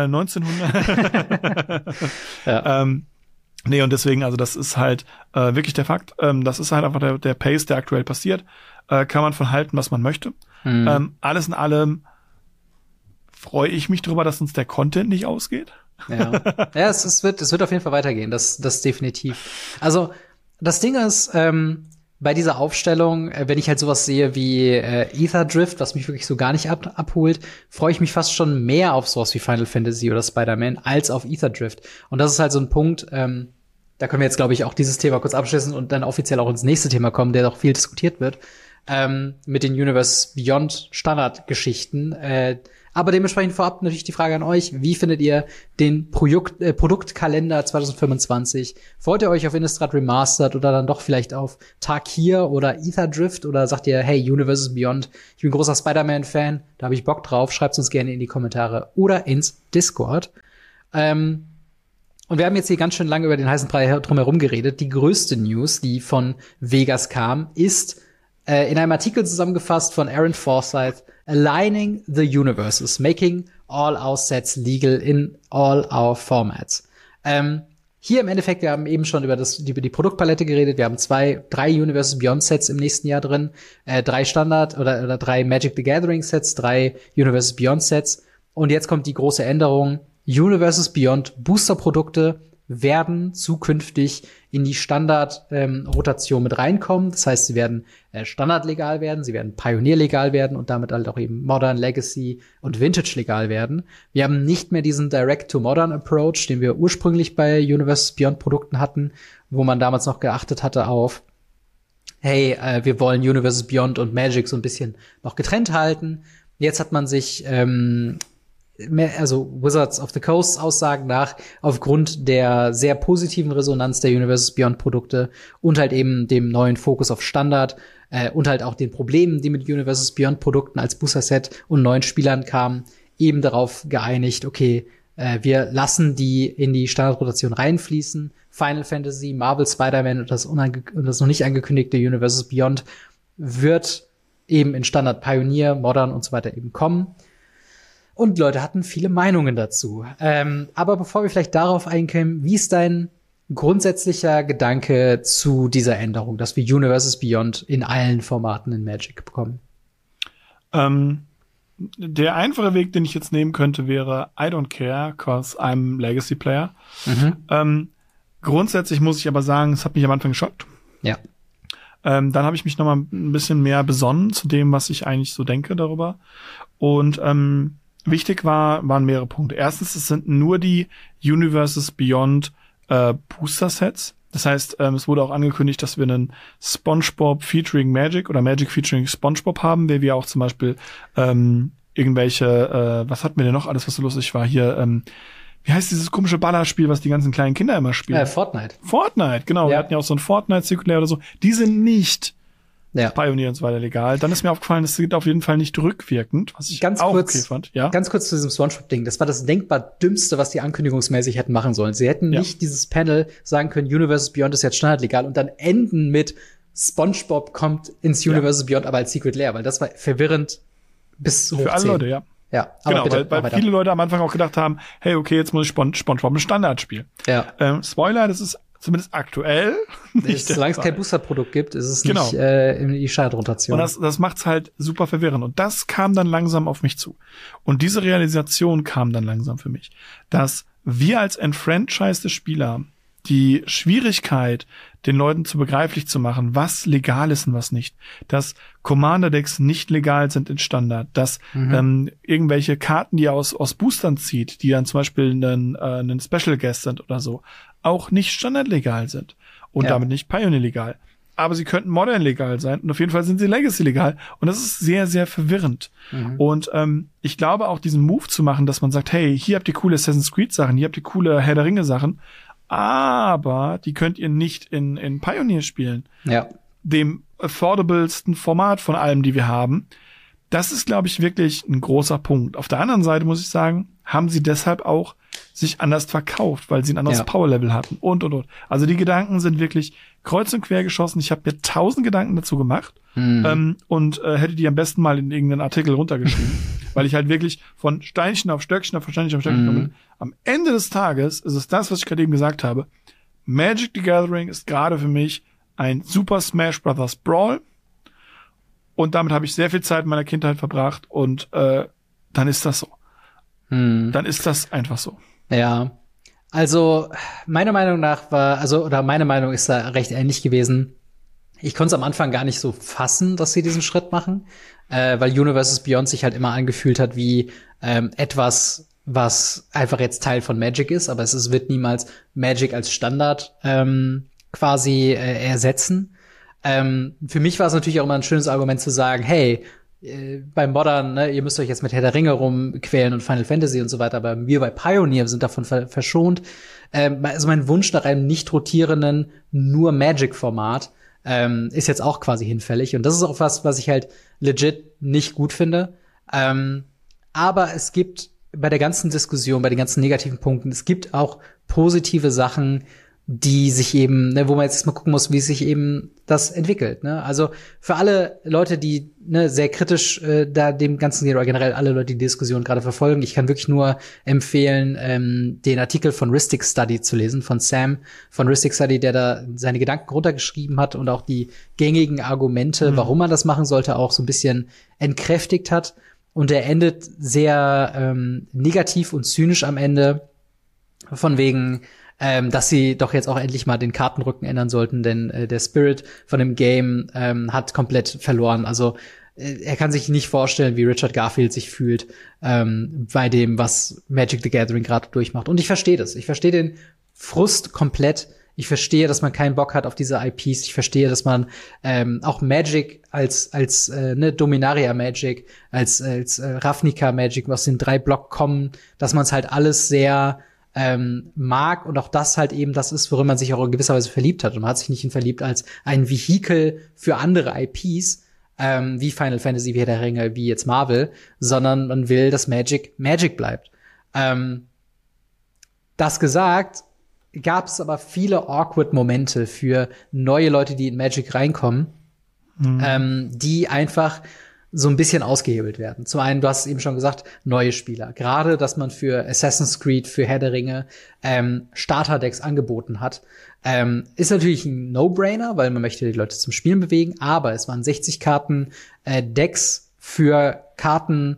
1900. Ja. Nee, und deswegen, also das ist halt wirklich der Fakt. Das ist halt einfach der Pace, der aktuell passiert. Kann man von halten, was man möchte. Alles in allem freue ich mich drüber, dass uns der Content nicht ausgeht. Ja, es wird auf jeden Fall weitergehen. Das definitiv. Also das Ding ist, bei dieser Aufstellung, wenn ich halt sowas sehe wie Ether Drift, was mich wirklich so gar nicht abholt, freue ich mich fast schon mehr auf sowas wie Final Fantasy oder Spider-Man als auf Ether Drift. Und das ist halt so ein Punkt, da können wir jetzt, glaube ich, auch dieses Thema kurz abschließen und dann offiziell auch ins nächste Thema kommen, der doch viel diskutiert wird, mit den Universe Beyond Standardgeschichten. Aber dementsprechend vorab natürlich die Frage an euch, wie findet ihr den Produktkalender 2025? Freut ihr euch auf Innistrad Remastered oder dann doch vielleicht auf Tarkir oder Ether Drift? Oder sagt ihr, hey, Universes Beyond, ich bin großer Spider-Man-Fan, da habe ich Bock drauf, schreibt uns gerne in die Kommentare oder ins Discord. Und wir haben jetzt hier ganz schön lange über den heißen Brei drumherum geredet. Die größte News, die von Vegas kam, ist in einem Artikel zusammengefasst von Aaron Forsyth, Aligning the Universes, making all our sets legal in all our formats. Hier im Endeffekt, wir haben eben schon über die Produktpalette geredet. Wir haben 3 Universes Beyond Sets im nächsten Jahr drin, 3 Standard oder 3 Magic the Gathering Sets, 3 Universes Beyond Sets. Und jetzt kommt die große Änderung. Universes Beyond Booster Produkte werden zukünftig in die Standard-Rotation mit reinkommen. Das heißt, sie werden standardlegal werden, sie werden Pioneer-legal werden und damit halt auch eben Modern, Legacy und Vintage-legal werden. Wir haben nicht mehr diesen Direct-to-Modern-Approach, den wir ursprünglich bei Universes Beyond-Produkten hatten, wo man damals noch geachtet hatte auf, hey, wir wollen Universes Beyond und Magic so ein bisschen noch getrennt halten. Jetzt hat man sich also Wizards of the Coast Aussagen nach, aufgrund der sehr positiven Resonanz der Universes Beyond Produkte und halt eben dem neuen Fokus auf Standard und halt auch den Problemen, die mit Universes Beyond Produkten als Booster Set und neuen Spielern kamen, eben darauf geeinigt, okay, wir lassen die in die Standardrotation reinfließen. Final Fantasy, Marvel, Spider-Man und das noch nicht angekündigte Universes Beyond wird eben in Standard Pioneer, Modern und so weiter eben kommen. Und Leute hatten viele Meinungen dazu. Aber bevor wir vielleicht darauf einkommen, wie ist dein grundsätzlicher Gedanke zu dieser Änderung, dass wir Universes Beyond in allen Formaten in Magic bekommen? der einfache Weg, den ich jetzt nehmen könnte, wäre I don't care, cause I'm Legacy Player. Grundsätzlich muss ich aber sagen, es hat mich am Anfang geschockt. Ja. Dann habe ich mich noch mal ein bisschen mehr besonnen zu dem, was ich eigentlich so denke darüber. Und wichtig waren mehrere Punkte. Erstens, es sind nur die Universes Beyond Booster-Sets. Das heißt, es wurde auch angekündigt, dass wir einen SpongeBob featuring Magic oder Magic featuring SpongeBob haben, der wir auch zum Beispiel irgendwelche, was hatten wir denn noch alles, was so lustig war hier, wie heißt dieses komische Ballerspiel, was die ganzen kleinen Kinder immer spielen? Fortnite. Fortnite, genau. Ja. Wir hatten ja auch so ein Fortnite-Circulär oder so. Die sind nicht Pioneer und so weiter legal. Dann ist mir aufgefallen, das geht auf jeden Fall nicht rückwirkend, was ich auch okay fand. Ja? Ganz kurz zu diesem SpongeBob-Ding. Das war das denkbar Dümmste, was die ankündigungsmäßig hätten machen sollen. Sie hätten nicht dieses Panel sagen können, Universes Beyond ist jetzt standardlegal und dann enden mit SpongeBob kommt ins Universes Beyond, aber als Secret Lair, weil das war verwirrend bis hoch für alle 10. Leute, ja. Ja, aber genau, weil viele Leute am Anfang auch gedacht haben, hey, okay, jetzt muss ich SpongeBob ein Standard spielen. Ja. Spoiler, das ist zumindest aktuell nicht. Solange es kein Booster-Produkt gibt, ist es nicht in die Standardrotation. Und das macht's halt super verwirrend. Und das kam dann langsam auf mich zu. Und diese Realisation kam dann langsam für mich, dass wir als enfranchised Spieler die Schwierigkeit, den Leuten zu begreiflich zu machen, was legal ist und was nicht, dass Commander-Decks nicht legal sind in Standard, dass irgendwelche Karten, die ihr aus Boostern zieht, die dann zum Beispiel einen Special Guest sind oder so, auch nicht standardlegal sind und damit nicht Pioneer legal. Aber sie könnten Modern legal sein und auf jeden Fall sind sie Legacy legal und das ist sehr, sehr verwirrend. Und ich glaube auch diesen Move zu machen, dass man sagt, hey, hier habt ihr coole Assassin's Creed Sachen, hier habt ihr coole Herr der Ringe Sachen, aber die könnt ihr nicht in Pioneer spielen. Ja. Dem affordablesten Format von allem, die wir haben. Das ist, glaube ich, wirklich ein großer Punkt. Auf der anderen Seite muss ich sagen, haben sie deshalb auch sich anders verkauft, weil sie ein anderes Power-Level hatten und. Also die Gedanken sind wirklich kreuz und quer geschossen. Ich habe mir 1000 Gedanken dazu gemacht und hätte die am besten mal in irgendeinen Artikel runtergeschrieben, weil ich halt wirklich von Steinchen auf Stöckchen auf Steinchen auf Stöckchen komme. Am Ende des Tages ist es das, was ich gerade eben gesagt habe. Magic the Gathering ist gerade für mich ein Super Smash Bros. Brawl und damit habe ich sehr viel Zeit in meiner Kindheit verbracht und dann ist das so. Dann ist das einfach so. Ja, also meiner Meinung nach meine Meinung ist da recht ähnlich gewesen. Ich konnte es am Anfang gar nicht so fassen, dass sie diesen Schritt machen, weil Universes Beyond sich halt immer angefühlt hat wie etwas, was einfach jetzt Teil von Magic ist, aber es wird niemals Magic als Standard quasi ersetzen. Für mich war es natürlich auch immer ein schönes Argument zu sagen, hey, beim Modern, ne, ihr müsst euch jetzt mit Herr der Ringe rumquälen und Final Fantasy und so weiter, aber wir bei Pioneer sind davon verschont. Also mein Wunsch nach einem nicht rotierenden, nur Magic-Format ist jetzt auch quasi hinfällig. Und das ist auch was ich halt legit nicht gut finde. Aber es gibt bei der ganzen Diskussion, bei den ganzen negativen Punkten, es gibt auch positive Sachen, die sich eben, ne, wo man jetzt mal gucken muss, wie sich eben das entwickelt. Ne? Also für alle Leute, die sehr kritisch da dem Ganzen gehen, oder generell alle Leute, die die Diskussion gerade verfolgen, ich kann wirklich nur empfehlen, den Artikel von Rhystic Study zu lesen, von Sam von Rhystic Study, der da seine Gedanken runtergeschrieben hat und auch die gängigen Argumente, warum man das machen sollte, auch so ein bisschen entkräftigt hat. Und er endet sehr negativ und zynisch am Ende, von wegen dass sie doch jetzt auch endlich mal den Kartenrücken ändern sollten, denn der Spirit von dem Game hat komplett verloren. Also er kann sich nicht vorstellen, wie Richard Garfield sich fühlt bei dem, was Magic the Gathering gerade durchmacht. Und ich verstehe das. Ich verstehe den Frust komplett. Ich verstehe, dass man keinen Bock hat auf diese IPs. Ich verstehe, dass man auch Magic als Dominaria Magic, als Ravnica Magic aus den 3 Block kommen, dass man es halt alles sehr mag und auch das halt eben das ist, worin man sich auch in gewisser Weise verliebt hat. Und man hat sich nicht in verliebt als ein Vehikel für andere IPs, wie Final Fantasy, wie Herr der Ringe, wie jetzt Marvel, sondern man will, dass Magic bleibt. Das gesagt, gab es aber viele awkward Momente für neue Leute, die in Magic reinkommen, die einfach so ein bisschen ausgehebelt werden. Zum einen, du hast es eben schon gesagt, neue Spieler. Gerade, dass man für Assassin's Creed, für Herr der Ringe Starterdecks angeboten hat, ist natürlich ein No-Brainer, weil man möchte die Leute zum Spielen bewegen, aber es waren 60 Karten Decks für Karten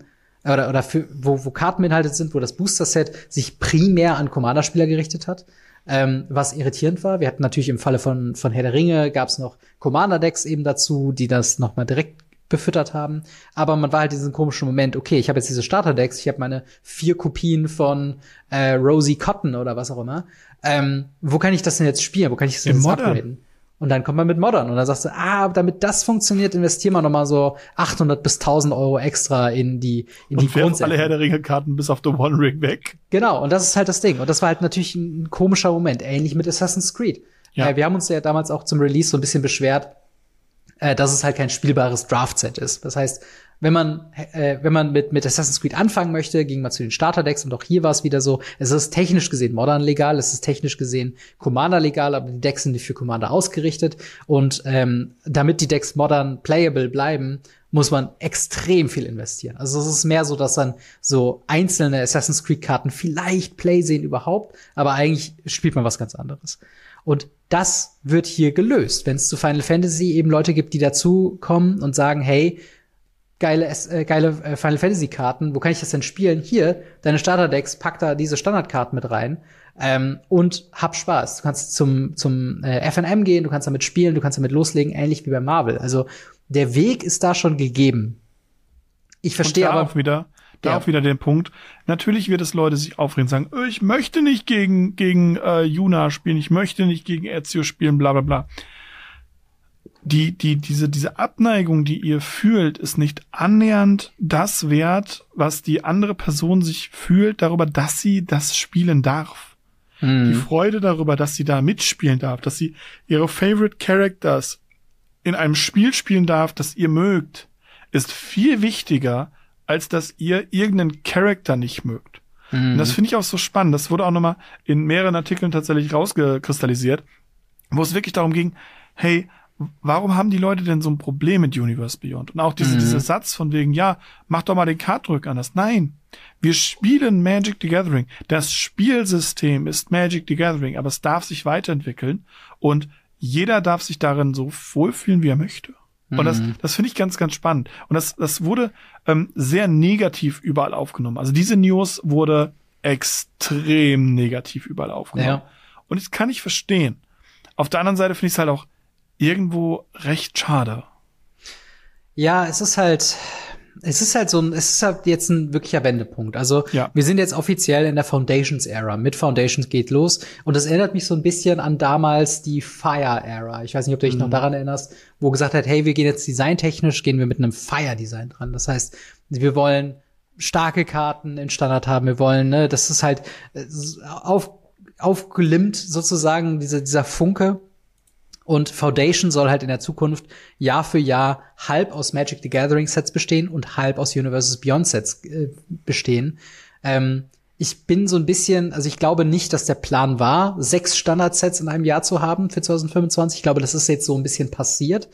oder für, wo Karten beinhaltet sind, wo das Booster-Set sich primär an Commander-Spieler gerichtet hat. Was irritierend war. Wir hatten natürlich im Falle von Herr der Ringe gab es noch Commander-Decks eben dazu, die das noch mal direkt befüttert haben. Aber man war halt in diesem komischen Moment, okay, ich habe jetzt diese Starter-Decks, ich habe meine 4 Kopien von Rosie Cotton oder was auch immer. Wo kann ich das denn jetzt spielen? Wo kann ich das denn jetzt upgraden? Und dann kommt man mit Modern und dann sagst du, damit das funktioniert, investieren wir noch mal so 800 bis 1000 Euro extra in die Grundsätze. Alle Herr der Ringe-Karten bis auf The One Ring weg. Genau, und das ist halt das Ding. Und das war halt natürlich ein komischer Moment, ähnlich mit Assassin's Creed. Ja. Wir haben uns ja damals auch zum Release so ein bisschen beschwert, dass es halt kein spielbares Draft-Set ist. Das heißt, wenn man mit Assassin's Creed anfangen möchte, ging man zu den Starter-Decks und auch hier war es wieder so, es ist technisch gesehen Modern legal, es ist technisch gesehen Commander legal, aber die Decks sind nicht für Commander ausgerichtet und damit die Decks Modern playable bleiben, muss man extrem viel investieren. Also es ist mehr so, dass dann so einzelne Assassin's Creed-Karten vielleicht Play sehen überhaupt, aber eigentlich spielt man was ganz anderes. Und das wird hier gelöst, wenn es zu Final Fantasy eben Leute gibt, die dazu kommen und sagen, hey, geile Final Fantasy Karten, wo kann ich das denn spielen? Hier, deine Starter-Decks, pack da diese Standardkarten mit rein und hab Spaß. Du kannst zum FNM gehen, du kannst damit spielen, du kannst damit loslegen, ähnlich wie bei Marvel. Also der Weg ist da schon gegeben. Ich verstehe aber auch wieder den Punkt. Natürlich wird es Leute sich aufregen und sagen, ich möchte nicht gegen Yuna spielen, ich möchte nicht gegen Ezio spielen, bla bla bla. Diese Abneigung, die ihr fühlt, ist nicht annähernd das wert, was die andere Person sich fühlt darüber, dass sie das spielen darf. Die Freude darüber, dass sie da mitspielen darf, dass sie ihre Favorite Characters in einem Spiel spielen darf, das ihr mögt, ist viel wichtiger, als dass ihr irgendeinen Charakter nicht mögt. Und das finde ich auch so spannend. Das wurde auch nochmal in mehreren Artikeln tatsächlich rausgekristallisiert, wo es wirklich darum ging, hey, warum haben die Leute denn so ein Problem mit Universe Beyond? Und auch dieser Satz von wegen, ja, mach doch mal den Kartendruck anders. Nein, wir spielen Magic the Gathering. Das Spielsystem ist Magic the Gathering, aber es darf sich weiterentwickeln und jeder darf sich darin so wohlfühlen, wie er möchte. Und das finde ich ganz, ganz spannend. Und das wurde sehr negativ überall aufgenommen. Also diese News wurde extrem negativ überall aufgenommen. Ja. Und das kann ich verstehen. Auf der anderen Seite finde ich es halt auch irgendwo recht schade. Ja, es ist halt jetzt ein wirklicher Wendepunkt. Also, wir sind jetzt offiziell in der Foundations-Ära. Mit Foundations geht los. Und das erinnert mich so ein bisschen an damals die Fire-Ära. Ich weiß nicht, ob du dich noch daran erinnerst, wo gesagt hat, hey, wir gehen jetzt designtechnisch, gehen wir mit einem Fire-Design dran. Das heißt, wir wollen starke Karten in Standard haben. Wir wollen, das ist halt aufgelimmt sozusagen, dieser Funke. Und Foundation soll halt in der Zukunft Jahr für Jahr halb aus Magic the Gathering Sets bestehen und halb aus Universes Beyond Sets bestehen. Ich bin so ein bisschen, also ich glaube nicht, dass der Plan war, 6 Standard-Sets in einem Jahr zu haben für 2025. Ich glaube, das ist jetzt so ein bisschen passiert.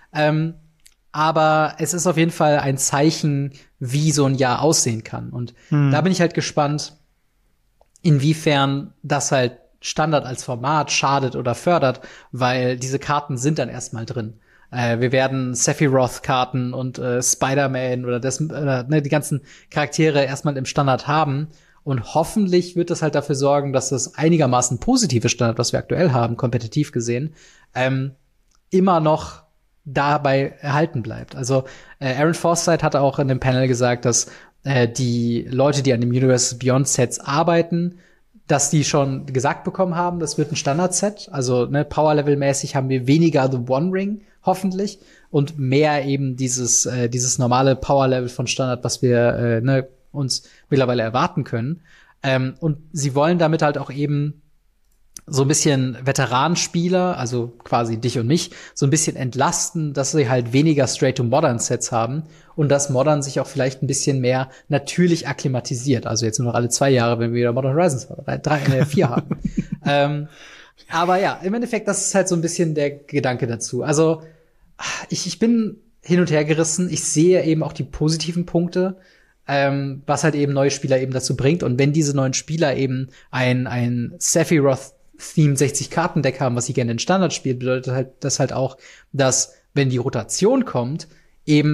Aber es ist auf jeden Fall ein Zeichen, wie so ein Jahr aussehen kann. Und da bin ich halt gespannt, inwiefern das halt Standard als Format schadet oder fördert, weil diese Karten sind dann erstmal drin. Wir werden Sephiroth-Karten und Spider-Man oder die ganzen Charaktere erstmal im Standard haben. Und hoffentlich wird das halt dafür sorgen, dass das einigermaßen positive Standard, was wir aktuell haben, kompetitiv gesehen, immer noch dabei erhalten bleibt. Also Aaron Forsythe hatte auch in dem Panel gesagt, dass die Leute, die an dem Universe Beyond Sets arbeiten, dass die schon gesagt bekommen haben, das wird ein Standard-Set. Also Power-Level-mäßig haben wir weniger The One Ring, hoffentlich, und mehr eben dieses normale Power-Level von Standard, was wir uns mittlerweile erwarten können. Und sie wollen damit halt auch eben so ein bisschen Veteranenspieler, also quasi dich und mich, so ein bisschen entlasten, dass sie halt weniger Straight-to-Modern-Sets haben und dass Modern sich auch vielleicht ein bisschen mehr natürlich akklimatisiert. Also jetzt nur noch alle 2 Jahre, wenn wir wieder Modern Horizons 4 haben. Aber ja, im Endeffekt, das ist halt so ein bisschen der Gedanke dazu. Also ich bin hin und her gerissen. Ich sehe eben auch die positiven Punkte, was halt eben neue Spieler eben dazu bringt. Und wenn diese neuen Spieler eben ein Sephiroth Theme 60-Karten-Deck haben, was sie gerne in Standard spielt, bedeutet halt das halt auch, dass, wenn die Rotation kommt, eben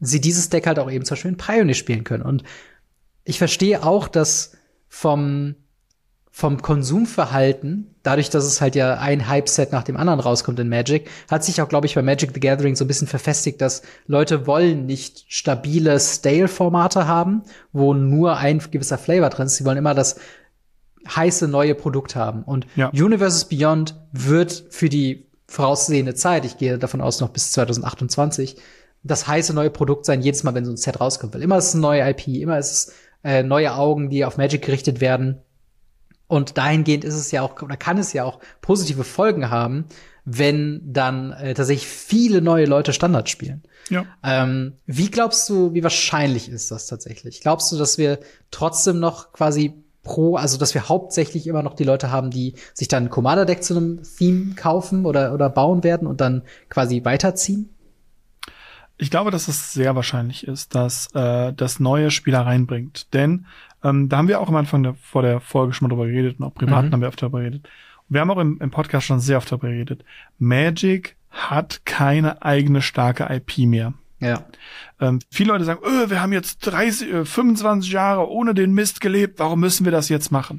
sie dieses Deck halt auch eben zum Beispiel in Pioneer spielen können. Und ich verstehe auch, dass vom Konsumverhalten, dadurch, dass es halt ja ein Hype-Set nach dem anderen rauskommt in Magic, hat sich auch, glaube ich, bei Magic the Gathering so ein bisschen verfestigt, dass Leute wollen nicht stabile Stale-Formate haben, wo nur ein gewisser Flavor drin ist. Sie wollen immer das heiße neue Produkt haben. Und Universes Beyond wird für die voraussehende Zeit, ich gehe davon aus noch bis 2028, das heiße neue Produkt sein, jedes Mal, wenn so ein Set rauskommt. Weil immer ist es eine neue IP, immer ist es neue Augen, die auf Magic gerichtet werden. Und dahingehend ist es ja auch, oder kann es ja auch positive Folgen haben, wenn dann tatsächlich viele neue Leute Standard spielen. Ja. Wie glaubst du, wie wahrscheinlich ist das tatsächlich? Glaubst du, dass wir trotzdem noch quasi also dass wir hauptsächlich immer noch die Leute haben, die sich dann ein Commander-Deck zu einem Theme kaufen oder bauen werden und dann quasi weiterziehen? Ich glaube, dass es sehr wahrscheinlich ist, dass das neue Spieler reinbringt. Denn da haben wir auch am Anfang vor der Folge schon mal drüber geredet und auch privat haben wir oft darüber geredet. Und wir haben auch im Podcast schon sehr oft darüber geredet. Magic hat keine eigene starke IP mehr. Ja. Viele Leute sagen, wir haben jetzt 25 Jahre ohne den Mist gelebt, warum müssen wir das jetzt machen?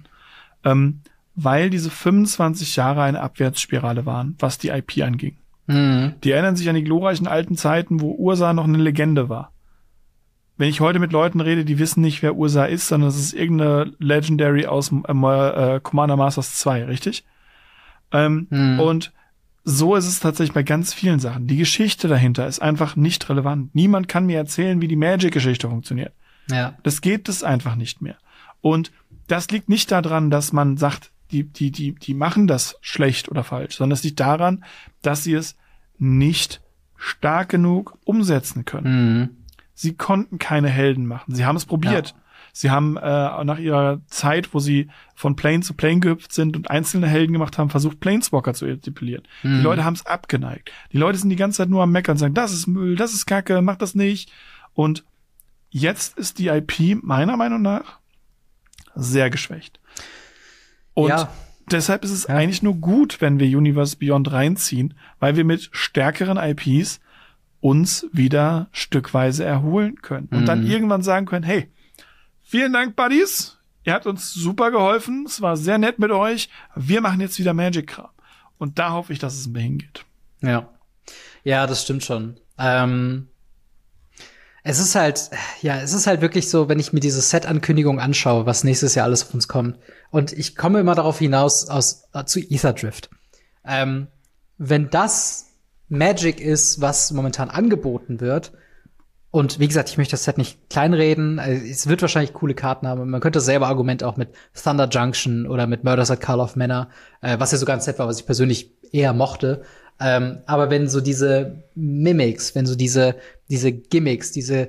Weil diese 25 Jahre eine Abwärtsspirale waren, was die IP anging. Die erinnern sich an die glorreichen alten Zeiten, wo Ursa noch eine Legende war. Wenn ich heute mit Leuten rede, die wissen nicht, wer Ursa ist, sondern es ist irgendeine Legendary aus Commander Masters 2, richtig? Und so ist es tatsächlich bei ganz vielen Sachen. Die Geschichte dahinter ist einfach nicht relevant. Niemand kann mir erzählen, wie die Magic-Geschichte funktioniert. Ja. Das geht es einfach nicht mehr. Und das liegt nicht daran, dass man sagt, die machen das schlecht oder falsch, sondern es liegt daran, dass sie es nicht stark genug umsetzen können. Sie konnten keine Helden machen. Sie haben es probiert. Ja. Sie haben nach ihrer Zeit, wo sie von Plane zu Plane gehüpft sind und einzelne Helden gemacht haben, versucht, Planeswalker zu etablieren. Die Leute haben es abgeneigt. Die Leute sind die ganze Zeit nur am Meckern und sagen, das ist Müll, das ist Kacke, mach das nicht. Und jetzt ist die IP meiner Meinung nach sehr geschwächt. Und deshalb ist es eigentlich nur gut, wenn wir Universe Beyond reinziehen, weil wir mit stärkeren IPs uns wieder stückweise erholen können. Und dann irgendwann sagen können, hey, vielen Dank, Buddies. Ihr habt uns super geholfen. Es war sehr nett mit euch. Wir machen jetzt wieder Magic-Kram. Und da hoffe ich, dass es mir hingeht. Ja. Ja, das stimmt schon. Es ist halt wirklich so, wenn ich mir diese Set-Ankündigung anschaue, was nächstes Jahr alles auf uns kommt. Und ich komme immer darauf hinaus zu Aetherdrift. Wenn das Magic ist, was momentan angeboten wird, und wie gesagt, ich möchte das Set nicht kleinreden. Es wird wahrscheinlich coole Karten haben. Man könnte dasselbe Argument auch mit Thunder Junction oder mit Murders at Call of Manor, was ja sogar ein Set war, was ich persönlich eher mochte. Aber wenn so diese Mimics, wenn so diese Gimmicks, diese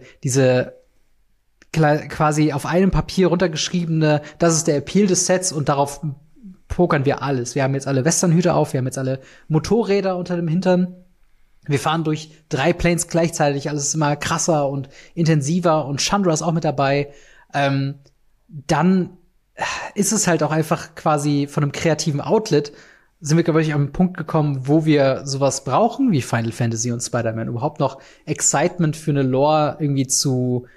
quasi auf einem Papier runtergeschriebene, das ist der Appeal des Sets und darauf pokern wir alles. Wir haben jetzt alle Westernhüte auf, wir haben jetzt alle Motorräder unter dem Hintern. Wir fahren durch 3 Planes gleichzeitig, alles ist immer krasser und intensiver und Chandra ist auch mit dabei. Dann ist es halt auch einfach quasi von einem kreativen Outlet sind wir, glaube ich, an einen Punkt gekommen, wo wir sowas brauchen, wie Final Fantasy und Spider-Man, überhaupt noch Excitement für eine Lore irgendwie zu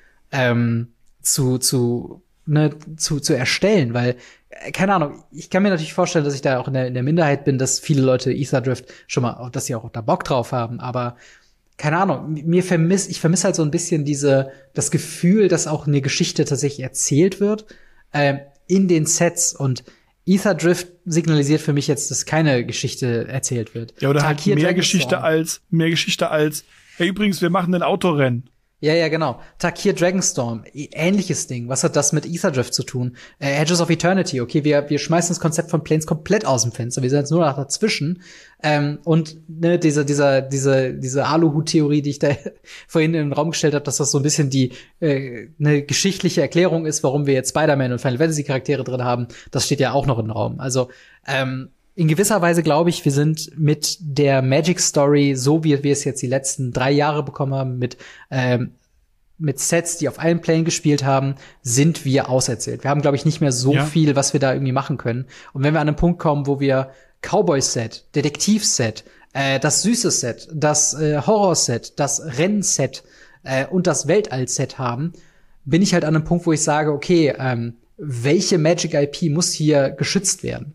erstellen, weil keine Ahnung, ich kann mir natürlich vorstellen, dass ich da auch in der Minderheit bin, dass viele Leute Aetherdrift schon mal, dass sie auch da Bock drauf haben, aber keine Ahnung, ich vermisse halt so ein bisschen das Gefühl, dass auch eine Geschichte tatsächlich erzählt wird, in den Sets, und Aetherdrift signalisiert für mich jetzt, dass keine Geschichte erzählt wird. Ja, oder halt mehr Geschichte als, hey, übrigens, wir machen ein Autorennen. Ja, genau. Takir Dragonstorm, ähnliches Ding. Was hat das mit Aetherdrift zu tun? Edges of Eternity, okay, wir schmeißen das Konzept von Planes komplett aus dem Fenster. Wir sind jetzt nur noch dazwischen. Und ne, diese Aluhut-Theorie, die ich da vorhin in den Raum gestellt habe, dass das so ein bisschen eine geschichtliche Erklärung ist, warum wir jetzt Spider-Man und Final Fantasy Charaktere drin haben, das steht ja auch noch im Raum. Also in gewisser Weise glaube ich, wir sind mit der Magic Story, so wie wir es jetzt die letzten 3 Jahre bekommen haben, mit Sets, die auf allen Plane gespielt haben, sind wir auserzählt. Wir haben, glaube ich, nicht mehr so viel, was wir da irgendwie machen können. Und wenn wir an einen Punkt kommen, wo wir Cowboy-Set, Detektiv-Set, das süße Set, das Horror-Set, das Renn-Set, und das Weltall-Set haben, bin ich halt an einem Punkt, wo ich sage, okay, welche Magic-IP muss hier geschützt werden?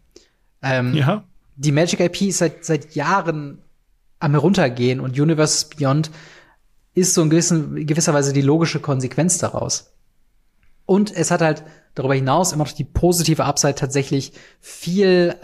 Die Magic-IP ist seit Jahren am Heruntergehen und Universes Beyond ist so in gewisser Weise die logische Konsequenz daraus. Und es hat halt darüber hinaus immer noch die positive Upside, tatsächlich viel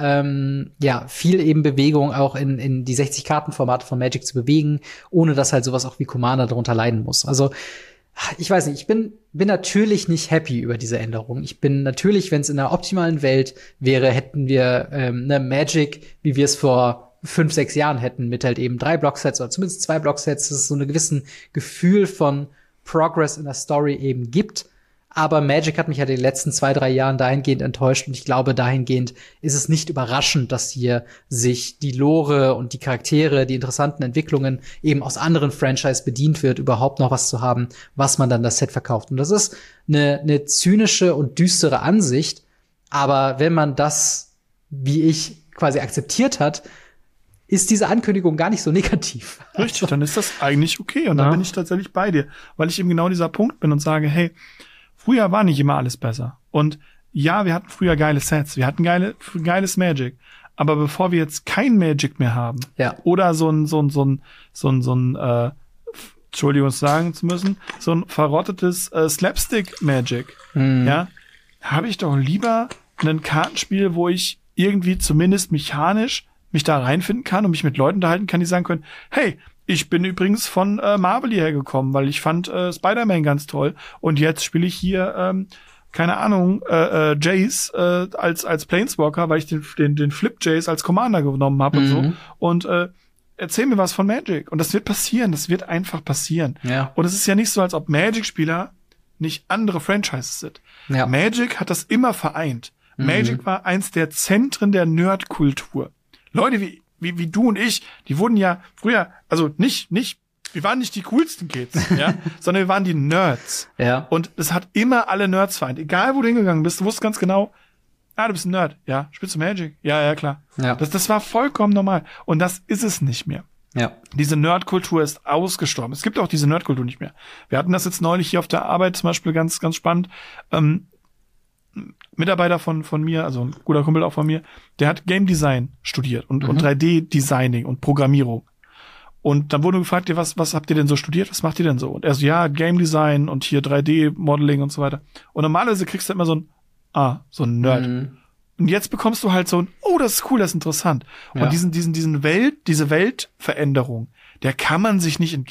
eben Bewegung auch in die 60-Karten-Formate von Magic zu bewegen, ohne dass halt sowas auch wie Commander darunter leiden muss. Also ich weiß nicht, ich bin natürlich nicht happy über diese Änderung. Ich bin natürlich, wenn es in einer optimalen Welt wäre, hätten wir eine Magic, wie wir es vor 5, 6 Jahren hätten, mit halt eben 3 Blocksets oder zumindest 2 Blocksets, dass es so ein gewissen Gefühl von Progress in der Story eben gibt. Aber Magic hat mich ja die letzten 2, 3 Jahren dahingehend enttäuscht und ich glaube, dahingehend ist es nicht überraschend, dass hier sich die Lore und die Charaktere, die interessanten Entwicklungen eben aus anderen Franchise bedient wird, überhaupt noch was zu haben, was man dann das Set verkauft. Und das ist eine zynische und düstere Ansicht, aber wenn man das, wie ich, quasi akzeptiert hat, ist diese Ankündigung gar nicht so negativ. Richtig, dann ist das eigentlich okay. Und dann bin ich tatsächlich bei dir, weil ich eben genau dieser Punkt bin und sage, hey, früher war nicht immer alles besser. Und ja, wir hatten früher geile Sets, wir hatten geiles Magic. Aber bevor wir jetzt kein Magic mehr haben, oder so ein Entschuldigung sagen zu müssen, so ein verrottetes Slapstick-Magic, habe ich doch lieber ein Kartenspiel, wo ich irgendwie zumindest mechanisch mich da reinfinden kann und mich mit Leuten unterhalten kann, die sagen können, hey, ich bin übrigens von Marvel hierher gekommen, weil ich fand Spider-Man ganz toll und jetzt spiele ich hier, keine Ahnung, Jace als Planeswalker, weil ich den Flip Jace als Commander genommen habe und so. Und erzähl mir was von Magic. Und das wird passieren, das wird einfach passieren. Ja. Und es ist ja nicht so, als ob Magic-Spieler nicht andere Franchises sind. Ja. Magic hat das immer vereint. Magic war eins der Zentren der Nerd-Kultur. Leute wie du und ich, die wurden ja früher, also wir waren nicht die coolsten Kids, sondern wir waren die Nerds. Ja. Und es hat immer alle Nerds vereint. Egal, wo du hingegangen bist, du wusstest ganz genau, du bist ein Nerd. Ja, spielst du Magic? Ja, klar. Ja. Das war vollkommen normal. Und das ist es nicht mehr. Ja. Diese Nerdkultur ist ausgestorben. Es gibt auch diese Nerdkultur nicht mehr. Wir hatten das jetzt neulich hier auf der Arbeit zum Beispiel ganz, ganz spannend. Mitarbeiter von mir, also ein guter Kumpel auch von mir, der hat Game Design studiert und 3D-Designing und Programmierung. Und dann wurde gefragt, was habt ihr denn so studiert? Was macht ihr denn so? Und er so, Game Design und hier 3D-Modeling und so weiter. Und normalerweise kriegst du immer so ein Nerd. Und jetzt bekommst du halt so ein, das ist cool, das ist interessant. Ja. Und diese Weltveränderung, der kann man sich nicht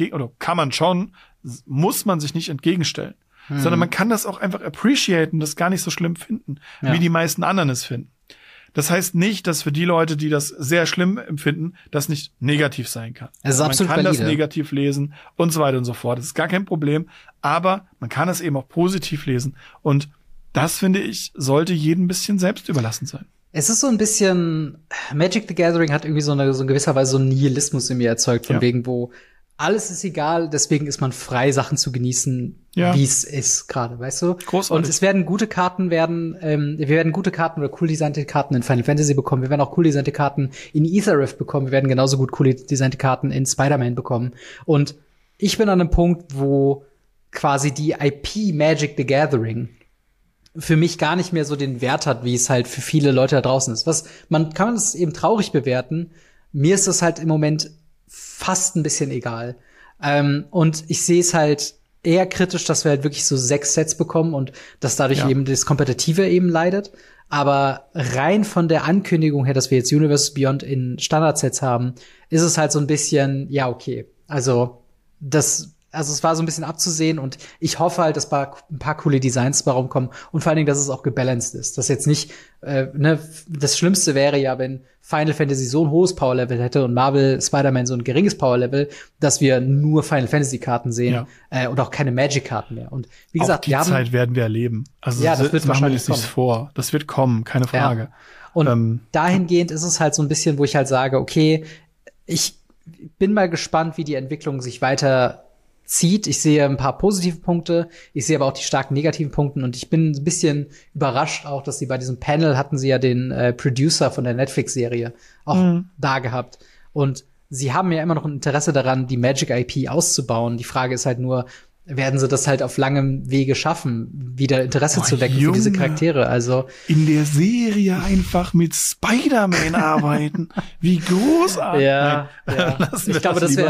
muss man sich nicht entgegenstellen. Sondern man kann das auch einfach appreciaten, das gar nicht so schlimm finden, wie die meisten anderen es finden. Das heißt nicht, dass für die Leute, die das sehr schlimm empfinden, das nicht negativ sein kann. Es ist absolut man kann valide. Das negativ lesen und so weiter und so fort. Das ist gar kein Problem. Aber man kann es eben auch positiv lesen. Und das, finde ich, sollte jedem ein bisschen selbst überlassen sein. Es ist so ein bisschen, Magic the Gathering hat irgendwie so in gewisser Weise so einen Nihilismus in mir erzeugt, von wegen, wo alles ist egal, deswegen ist man frei, Sachen zu genießen, wie es ist gerade, weißt du? Großartig. Und es werden gute Karten wir werden gute Karten oder cool designte Karten in Final Fantasy bekommen, wir werden auch cool designte Karten in Aetherrift bekommen, wir werden genauso gut cool designte Karten in Spider-Man bekommen. Und ich bin an einem Punkt, wo quasi die IP Magic the Gathering für mich gar nicht mehr so den Wert hat, wie es halt für viele Leute da draußen ist. Man kann es eben traurig bewerten. Mir ist das halt im Moment fast ein bisschen egal. Und ich sehe es halt eher kritisch, dass wir halt wirklich so 6 Sets bekommen und dass dadurch eben das Kompetitive eben leidet. Aber rein von der Ankündigung her, dass wir jetzt Universes Beyond in Standardsets haben, ist es halt so ein bisschen, okay. Also es war so ein bisschen abzusehen und ich hoffe halt, dass ein paar coole Designs bei rumkommen und vor allen Dingen, dass es auch gebalanced ist. Dass jetzt nicht, das Schlimmste wäre ja, wenn Final Fantasy so ein hohes Power-Level hätte und Marvel Spider-Man so ein geringes Power-Level, dass wir nur Final Fantasy-Karten sehen und auch keine Magic-Karten mehr. Und wie gesagt, auch die Zeit werden wir erleben. Also das wird wahrscheinlich kommen. Vor. Das wird kommen, keine Frage. Ja. Und dahingehend ist es halt so ein bisschen, wo ich halt sage, okay, ich bin mal gespannt, wie die Entwicklung sich weiter zieht. Ich sehe ein paar positive Punkte, ich sehe aber auch die starken negativen Punkte und ich bin ein bisschen überrascht auch, dass sie bei diesem Panel hatten sie ja den Producer von der Netflix-Serie auch da gehabt. Und sie haben ja immer noch ein Interesse daran, die Magic IP auszubauen. Die Frage ist halt nur, werden sie das halt auf langem Wege schaffen, wieder Interesse zu wecken für diese Charaktere? Also in der Serie einfach mit Spider-Man arbeiten. Wie großartig. Ja. Ich glaube, das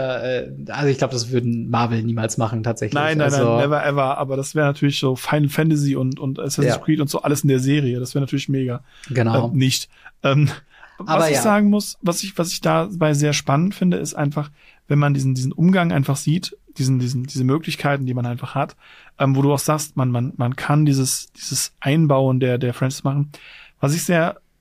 würden Marvel niemals machen, tatsächlich. Nein, never ever. Aber das wäre natürlich so Final Fantasy und Assassin's Creed und so alles in der Serie. Das wäre natürlich mega. Genau. Nicht. Was ich sagen muss, was ich dabei sehr spannend finde, ist einfach, wenn man diesen Umgang einfach sieht, diese Möglichkeiten, die man einfach hat, wo du auch sagst, man kann dieses Einbauen der Franchise machen. Was ich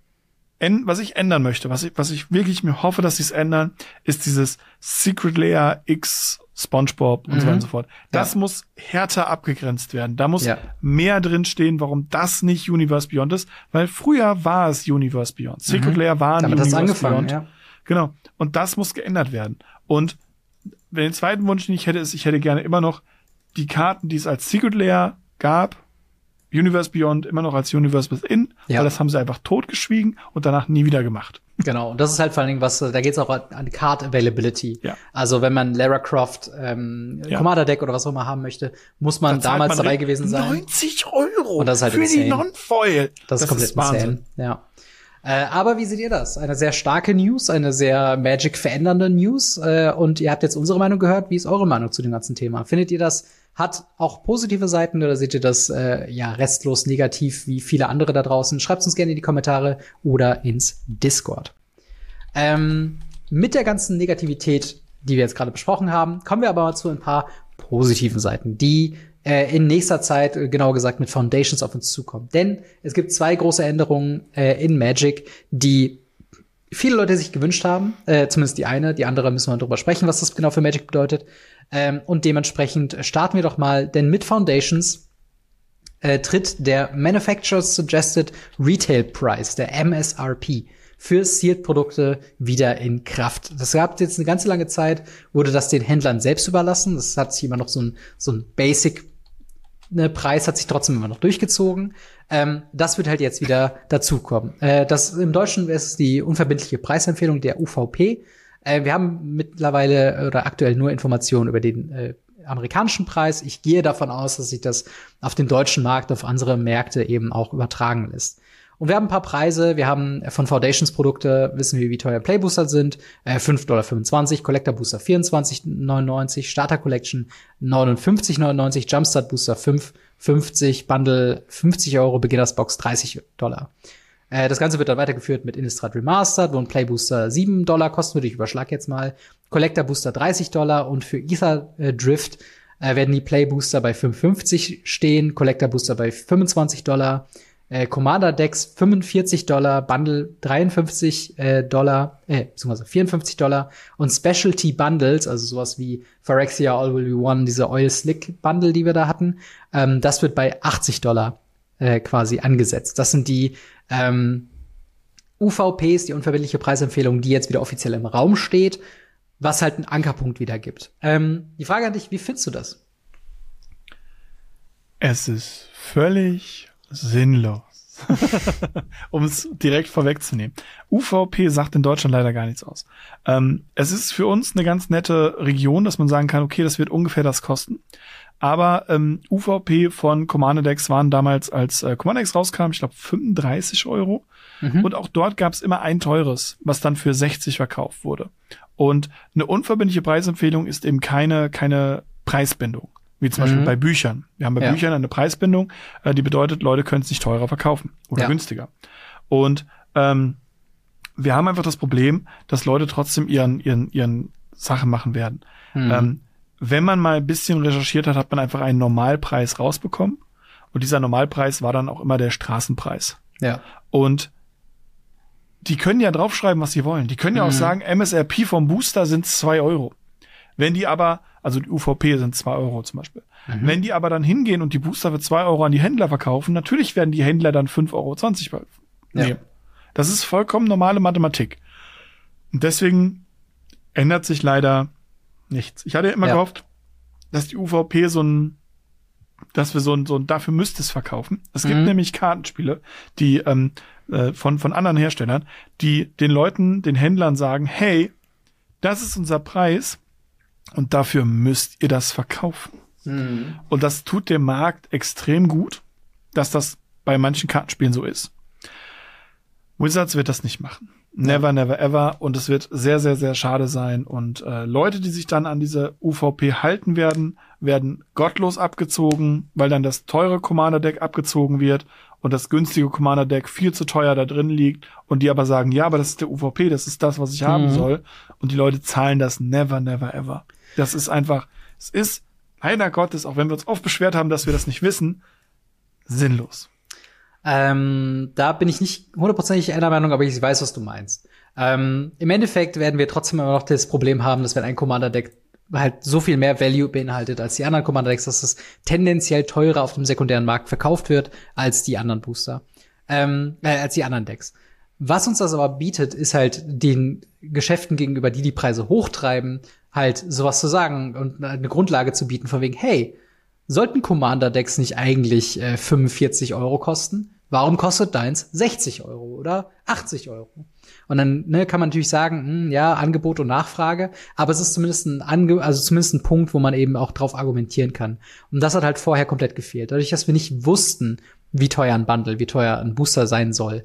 ändern möchte, was ich wirklich mir hoffe, dass sie es ändern, ist dieses Secret Lair X SpongeBob und so weiter und so fort. Das muss härter abgegrenzt werden. Da muss mehr drin stehen, warum das nicht Universe Beyond ist, weil früher war es Universe Beyond. Secret Lair war ein Universe Beyond. Ja. Genau. Und das muss geändert werden. Und den zweiten Wunsch, den ich hätte, ist, ich hätte gerne immer noch die Karten, die es als Secret Lair gab, Universe Beyond immer noch als Universe Within, weil das haben sie einfach totgeschwiegen und danach nie wieder gemacht. Genau, und das ist halt vor allen Dingen da geht's auch an die Card Availability. Ja. Also wenn man Lara Croft Commander Deck oder was auch immer haben möchte, muss man damals dabei gewesen sein. 90 €! Und das ist halt für insane. Die Non-Foil! Das ist komplett insane. Ja. Aber wie seht ihr das? Eine sehr starke News, eine sehr Magic verändernde News. Und ihr habt jetzt unsere Meinung gehört. Wie ist eure Meinung zu dem ganzen Thema? Findet ihr das hat auch positive Seiten oder seht ihr das restlos negativ wie viele andere da draußen? Schreibt uns gerne in die Kommentare oder ins Discord. Mit der ganzen Negativität, die wir jetzt gerade besprochen haben, kommen wir aber mal zu ein paar positiven Seiten, die in nächster Zeit, genauer gesagt mit Foundations, auf uns zukommen. Denn es gibt 2 große Änderungen in Magic, die viele Leute sich gewünscht haben. Zumindest die eine. Die andere müssen wir drüber sprechen, was das genau für Magic bedeutet. Und dementsprechend starten wir doch mal, denn mit Foundations tritt der Manufacturer's Suggested Retail Price, der MSRP, für Sealed-Produkte wieder in Kraft. Das gab jetzt eine ganze lange Zeit, wurde das den Händlern selbst überlassen. Das hat sich immer noch so ein Basic-Preis hat sich trotzdem immer noch durchgezogen. Das wird halt jetzt wieder dazukommen. Das im Deutschen ist es die unverbindliche Preisempfehlung der UVP. Wir haben mittlerweile oder aktuell nur Informationen über den amerikanischen Preis. Ich gehe davon aus, dass sich das auf den deutschen Markt, auf andere Märkte eben auch übertragen lässt. Und wir haben ein paar Preise. Wir haben von Foundations Produkte, wissen wir, wie teuer Playbooster sind. $5,25, Collector Booster $24,99, Starter Collection $59,99, Jumpstart Booster $5,50, Bundle €50, Beginners Box $30. Das Ganze wird dann weitergeführt mit Innistrad Remastered, wo ein Playbooster $7 kosten würde. Ich überschlag jetzt mal. Collector Booster $30 und für Ether Drift werden die Playbooster bei $5,50 stehen, Collector Booster bei $25. Commander Decks $45, Bundle $53, beziehungsweise $54 und Specialty Bundles, also sowas wie Phyrexia All Will Be One, diese Oil Slick Bundle, die wir da hatten, das wird bei $80 quasi angesetzt. Das sind die UVPs, die unverbindliche Preisempfehlung, die jetzt wieder offiziell im Raum steht, was halt einen Ankerpunkt wieder gibt. Die Frage an dich, wie findest du das? Es ist völlig sinnlos. Um es direkt vorwegzunehmen. UVP sagt in Deutschland leider gar nichts aus. Es ist für uns eine ganz nette Region, dass man sagen kann, okay, das wird ungefähr das kosten. Aber UVP von Commander Decks waren damals, als Commander Decks rauskam, ich glaube 35 €. Und auch dort gab es immer ein teures, was dann für 60 verkauft wurde. Und eine unverbindliche Preisempfehlung ist eben keine Preisbindung. Wie zum Beispiel bei Büchern. Wir haben bei Büchern eine Preisbindung, die bedeutet, Leute können es nicht teurer verkaufen oder günstiger. Und wir haben einfach das Problem, dass Leute trotzdem ihren Sachen machen werden. Wenn man mal ein bisschen recherchiert hat, hat man einfach einen Normalpreis rausbekommen. Und dieser Normalpreis war dann auch immer der Straßenpreis. Ja. Und die können ja draufschreiben, was sie wollen. Die können ja auch sagen, MSRP vom Booster sind 2 €. Wenn die aber, also die UVP sind 2 € zum Beispiel. Wenn die aber dann hingehen und die Booster für 2 € an die Händler verkaufen, natürlich werden die Händler dann 5,20 € nehmen. Das ist vollkommen normale Mathematik. Und deswegen ändert sich leider nichts. Ich hatte immer gehofft, dass die UVP dass wir dafür müsste es verkaufen. Es gibt nämlich Kartenspiele, die von anderen Herstellern, die den Händlern sagen, hey, das ist unser Preis und dafür müsst ihr das verkaufen. Und das tut dem Markt extrem gut, dass das bei manchen Kartenspielen so ist. Wizards wird das nicht machen. Never, never, ever. Und es wird sehr, sehr, sehr schade sein. Und Leute, die sich dann an diese UVP halten werden gottlos abgezogen, weil dann das teure Commander-Deck abgezogen wird und das günstige Commander-Deck viel zu teuer da drin liegt und die aber sagen, ja, aber das ist der UVP, das ist das, was ich haben soll. Und die Leute zahlen das never, never, ever. Das ist einfach, es ist leider Gottes, auch wenn wir uns oft beschwert haben, dass wir das nicht wissen, sinnlos. Da bin ich nicht hundertprozentig einer Meinung, aber ich weiß, was du meinst. Im Endeffekt werden wir trotzdem immer noch das Problem haben, dass wenn ein Commander-Deck halt so viel mehr Value beinhaltet als die anderen Commander-Decks, dass es tendenziell teurer auf dem sekundären Markt verkauft wird als die anderen Booster, als die anderen Decks. Was uns das aber bietet, ist halt den Geschäften gegenüber, die Preise hochtreiben, halt sowas zu sagen und eine Grundlage zu bieten von wegen, hey, sollten Commander-Decks nicht eigentlich 45 € kosten? Warum kostet deins 60 € oder 80 €? Und dann kann man natürlich sagen, ja, Angebot und Nachfrage, aber es ist zumindest zumindest ein Punkt, wo man eben auch drauf argumentieren kann. Und das hat halt vorher komplett gefehlt. Dadurch, dass wir nicht wussten, wie teuer ein Bundle, wie teuer ein Booster sein soll,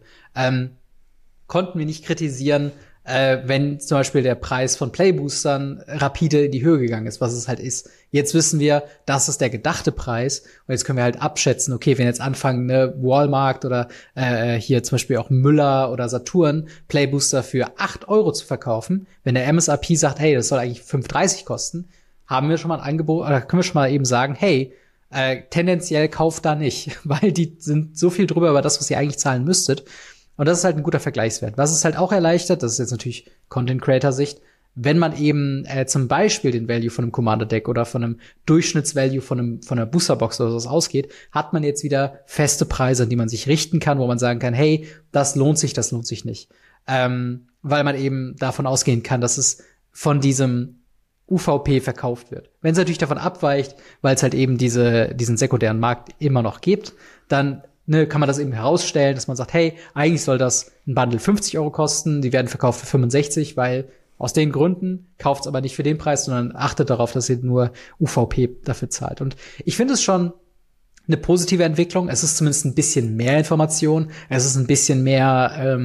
konnten wir nicht kritisieren, wenn zum Beispiel der Preis von Playboostern rapide in die Höhe gegangen ist, was es halt ist. Jetzt wissen wir, das ist der gedachte Preis. Und jetzt können wir halt abschätzen, okay, wenn jetzt anfangen, Walmart oder hier zum Beispiel auch Müller oder Saturn Playbooster für 8 € zu verkaufen, wenn der MSRP sagt, hey, das soll eigentlich 5,30 kosten, haben wir schon mal ein Angebot, oder können wir schon mal eben sagen, hey, tendenziell kauft da nicht, weil die sind so viel drüber über das, was ihr eigentlich zahlen müsstet. Und das ist halt ein guter Vergleichswert. Was es halt auch erleichtert, das ist jetzt natürlich Content-Creator-Sicht, wenn man eben zum Beispiel den Value von einem Commander-Deck oder von einem Durchschnittsvalue von einer Boosterbox oder sowas ausgeht, hat man jetzt wieder feste Preise, an die man sich richten kann, wo man sagen kann, hey, das lohnt sich nicht. Weil man eben davon ausgehen kann, dass es von diesem UVP verkauft wird. Wenn es natürlich davon abweicht, weil es halt eben diesen sekundären Markt immer noch gibt, dann kann man das eben herausstellen, dass man sagt, hey, eigentlich soll das ein Bundle 50 € kosten, die werden verkauft für 65, weil aus den Gründen kauft es aber nicht für den Preis, sondern achtet darauf, dass ihr nur UVP dafür zahlt. Und ich finde es schon eine positive Entwicklung. Es ist zumindest ein bisschen mehr Information. Es ist ein bisschen mehr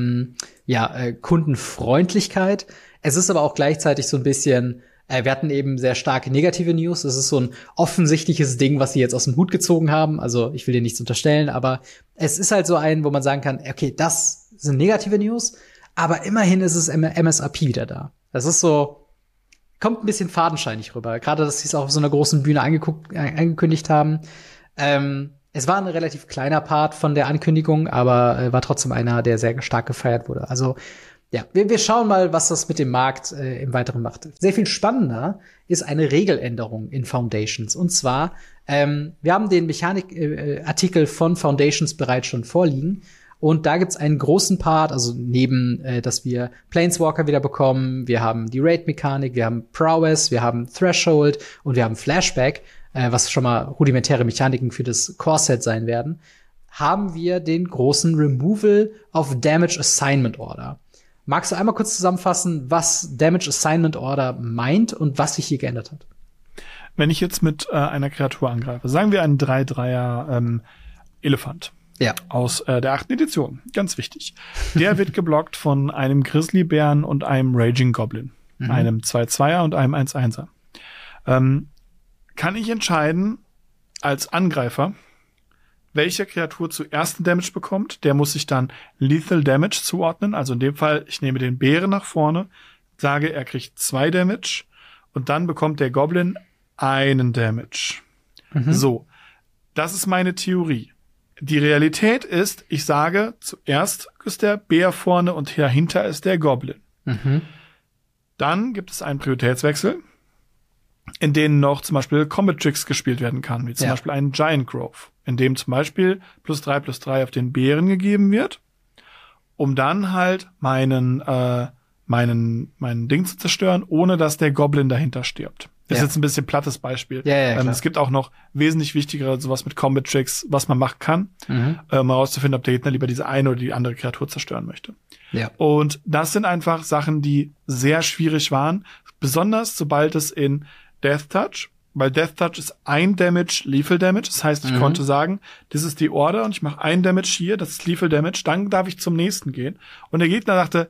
Kundenfreundlichkeit. Es ist aber auch gleichzeitig so ein bisschen wir hatten eben sehr starke negative News. Es ist so ein offensichtliches Ding, was sie jetzt aus dem Hut gezogen haben. Also ich will dir nichts unterstellen, aber es ist halt so ein, wo man sagen kann, okay, das sind negative News, aber immerhin ist es MSRP wieder da. Das ist so, kommt ein bisschen fadenscheinig rüber. Gerade, dass sie es auch auf so einer großen Bühne angekündigt haben. Es war ein relativ kleiner Part von der Ankündigung, aber war trotzdem einer, der sehr stark gefeiert wurde. Also ja, wir schauen mal, was das mit dem Markt im Weiteren macht. Sehr viel spannender ist eine Regeländerung in Foundations. Und zwar, wir haben den Mechanik-Artikel von Foundations bereits schon vorliegen. Und da gibt's einen großen Part, also neben, dass wir Planeswalker wieder bekommen, wir haben die Raid-Mechanik, wir haben Prowess, wir haben Threshold und wir haben Flashback, was schon mal rudimentäre Mechaniken für das Core-Set sein werden, haben wir den großen Removal of Damage Assignment Order. Magst du einmal kurz zusammenfassen, was Damage Assignment Order meint und was sich hier geändert hat? Wenn ich jetzt mit einer Kreatur angreife, sagen wir einen 3/3er Elefant. Ja. Aus der 8. Edition. Ganz wichtig. Der wird geblockt von einem Grizzlybären und einem Raging Goblin. Einem 2/2er und einem 1/1er. Kann ich entscheiden, als Angreifer, welche Kreatur zuerst einen Damage bekommt? Der muss sich dann Lethal Damage zuordnen. Also in dem Fall, ich nehme den Bären nach vorne, sage, er kriegt 2 Damage und dann bekommt der Goblin einen Damage. So. Das ist meine Theorie. Die Realität ist, ich sage, zuerst ist der Bär vorne und dahinter ist der Goblin. Dann gibt es einen Prioritätswechsel, in denen noch zum Beispiel Combat Tricks gespielt werden kann, wie zum Beispiel einen Giant Grove, in dem zum Beispiel +3/+3 auf den Bären gegeben wird, um dann halt meinen Ding zu zerstören, ohne dass der Goblin dahinter stirbt. Ist Ja. jetzt ein bisschen plattes Beispiel. Ja, klar. Es gibt auch noch wesentlich wichtigere, sowas mit Combat Tricks, was man machen kann, um herauszufinden, ob der Gegner lieber diese eine oder die andere Kreatur zerstören möchte. Ja. Und das sind einfach Sachen, die sehr schwierig waren, besonders sobald es in Death Touch, weil Death Touch ist ein Damage, Lethal Damage. Das heißt, ich konnte sagen, das ist die Order und ich mache ein Damage hier, das ist Lethal Damage, dann darf ich zum nächsten gehen. Und der Gegner dachte,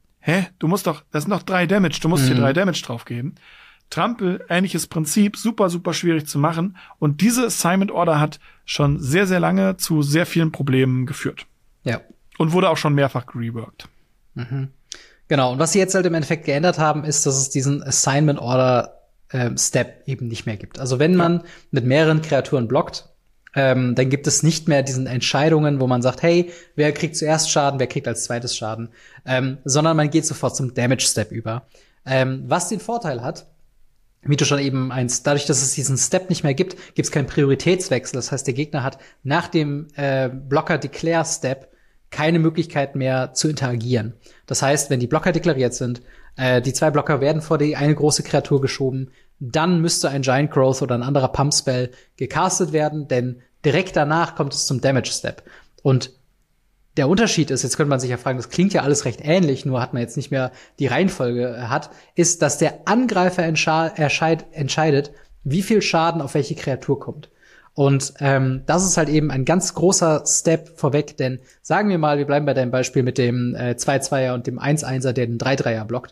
das sind noch 3 Damage, du musst hier 3 Damage drauf geben. Trampel, ähnliches Prinzip, super, super schwierig zu machen. Und diese Assignment Order hat schon sehr, sehr lange zu sehr vielen Problemen geführt. Ja. Und wurde auch schon mehrfach gereworked. Genau. Und was sie jetzt halt im Endeffekt geändert haben, ist, dass es diesen Assignment Order Step eben nicht mehr gibt. Also wenn man mit mehreren Kreaturen blockt, dann gibt es nicht mehr diesen Entscheidungen, wo man sagt, hey, wer kriegt zuerst Schaden, wer kriegt als zweites Schaden, sondern man geht sofort zum Damage Step über. Was den Vorteil hat, wie du schon eben dadurch, dass es diesen Step nicht mehr gibt, gibt es keinen Prioritätswechsel. Das heißt, der Gegner hat nach dem Blocker-Declare-Step keine Möglichkeit mehr zu interagieren. Das heißt, wenn die Blocker deklariert sind, die 2 Blocker werden vor die eine große Kreatur geschoben, dann müsste ein Giant Growth oder ein anderer Pump-Spell gecastet werden, denn direkt danach kommt es zum Damage-Step. Und der Unterschied ist, jetzt könnte man sich ja fragen, das klingt ja alles recht ähnlich, nur hat man jetzt nicht mehr die Reihenfolge ist, dass der Angreifer entscheidet, wie viel Schaden auf welche Kreatur kommt. Und das ist halt eben ein ganz großer Step vorweg, denn sagen wir mal, wir bleiben bei deinem Beispiel mit dem 2-2er und dem 1-1er, der den 3-3er blockt.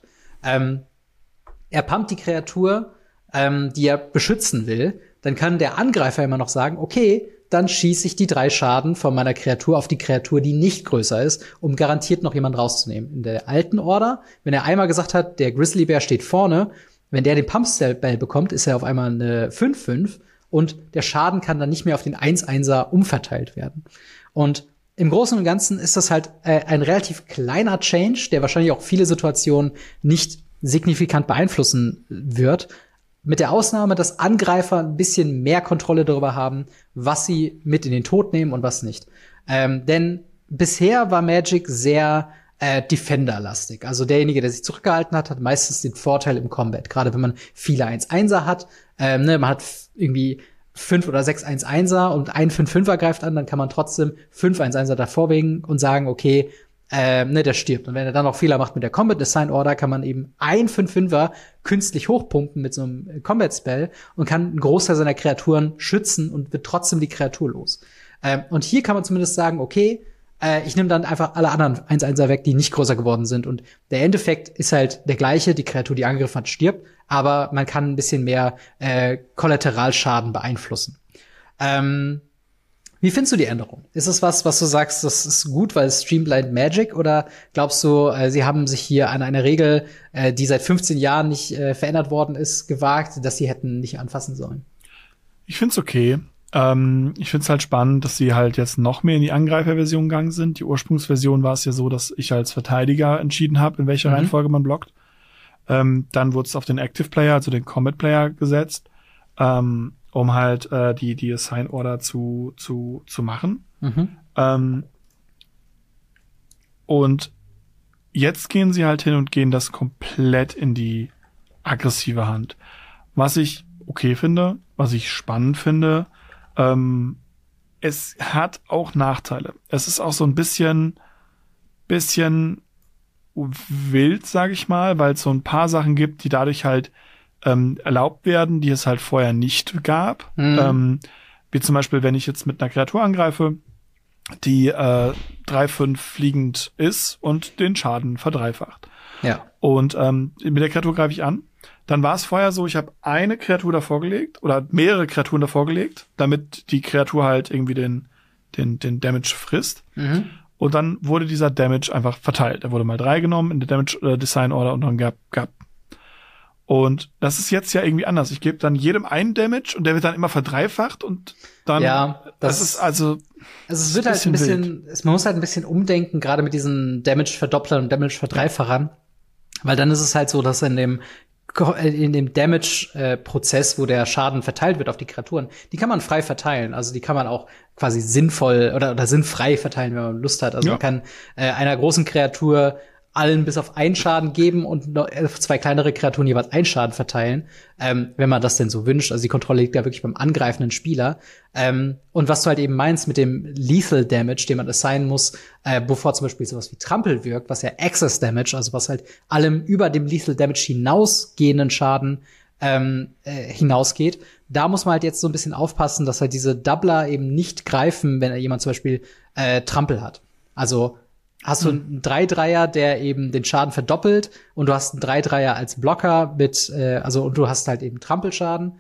Er pumpt die Kreatur, die er beschützen will, dann kann der Angreifer immer noch sagen, okay, dann schieße ich die 3 Schaden von meiner Kreatur auf die Kreatur, die nicht größer ist, um garantiert noch jemand rauszunehmen. In der alten Order, wenn er einmal gesagt hat, der Grizzlybär steht vorne, wenn der den Pump-Spell bekommt, ist er auf einmal eine 5-5 und der Schaden kann dann nicht mehr auf den 1-1er umverteilt werden. Und im Großen und Ganzen ist das halt ein relativ kleiner Change, der wahrscheinlich auch viele Situationen nicht signifikant beeinflussen wird. Mit der Ausnahme, dass Angreifer ein bisschen mehr Kontrolle darüber haben, was sie mit in den Tod nehmen und was nicht. Denn bisher war Magic sehr Defender-lastig. Also derjenige, der sich zurückgehalten hat, hat meistens den Vorteil im Combat. Gerade wenn man viele 1-1er hat. Man hat irgendwie 5 oder 6 1-1er und ein 5-5er greift an, dann kann man trotzdem 5 1-1er davor wägen und sagen, okay, der stirbt. Und wenn er dann noch Fehler macht mit der Combat Assign Order, kann man eben ein 5-5er künstlich hochpumpen mit so einem Combat Spell und kann einen Großteil seiner Kreaturen schützen und wird trotzdem die Kreatur los. Und hier kann man zumindest sagen, okay, ich nehme dann einfach alle anderen 1-1er weg, die nicht größer geworden sind. Und der Endeffekt ist halt der gleiche, die Kreatur, die angegriffen hat, stirbt, aber man kann ein bisschen mehr Kollateralschaden beeinflussen. Wie findest du die Änderung? Ist es was du sagst, das ist gut, weil es Streamlined Magic, oder glaubst du, sie haben sich hier an eine Regel, die seit 15 Jahren nicht verändert worden ist, gewagt, dass sie hätten nicht anfassen sollen? Ich find's okay. Ich find's halt spannend, dass sie halt jetzt noch mehr in die Angreiferversion gegangen sind. Die Ursprungsversion war es ja so, dass ich als Verteidiger entschieden habe, in welcher Reihenfolge man blockt. Dann wurde es auf den Active Player, also den Combat Player gesetzt, um halt die Assign Order zu machen. Und jetzt gehen sie halt hin und gehen das komplett in die aggressive Hand. Was ich okay finde, was ich spannend finde, es hat auch Nachteile. Es ist auch so ein bisschen wild, sage ich mal, weil es so ein paar Sachen gibt, die dadurch halt erlaubt werden, die es halt vorher nicht gab. Wie zum Beispiel, wenn ich jetzt mit einer Kreatur angreife, die 3/5 fliegend ist und den Schaden verdreifacht. Ja. Und mit der Kreatur greife ich an. Dann war es vorher so, ich habe eine Kreatur davor gelegt oder mehrere Kreaturen davor gelegt, damit die Kreatur halt irgendwie den Damage frisst. Und dann wurde dieser Damage einfach verteilt. Er wurde mal 3 genommen in der Damage Design Order und dann gab. Und das ist jetzt ja irgendwie anders. Ich gebe dann jedem einen Damage und der wird dann immer verdreifacht und dann das ist also es wird halt ein bisschen man muss halt ein bisschen umdenken, gerade mit diesen Damage-Verdopplern und Damage-Verdreifachern, weil dann ist es halt so, dass in dem Damage-Prozess, wo der Schaden verteilt wird auf die Kreaturen, die kann man frei verteilen. Also die kann man auch quasi sinnvoll oder sinnfrei verteilen, wenn man Lust hat. Also man kann einer großen Kreatur allen bis auf einen Schaden geben und noch 2 kleinere Kreaturen jeweils einen Schaden verteilen, wenn man das denn so wünscht. Also die Kontrolle liegt ja wirklich beim angreifenden Spieler. Und was du halt eben meinst mit dem Lethal Damage, den man assignen muss, bevor zum Beispiel sowas wie Trampel wirkt, was ja Excess Damage, also was halt allem über dem Lethal Damage hinausgehenden Schaden hinausgeht. Da muss man halt jetzt so ein bisschen aufpassen, dass halt diese Doubler eben nicht greifen, wenn jemand zum Beispiel Trampel hat. Also hast du einen 3-3er, der eben den Schaden verdoppelt und du hast einen 3-3er als Blocker mit, und du hast halt eben Trampelschaden,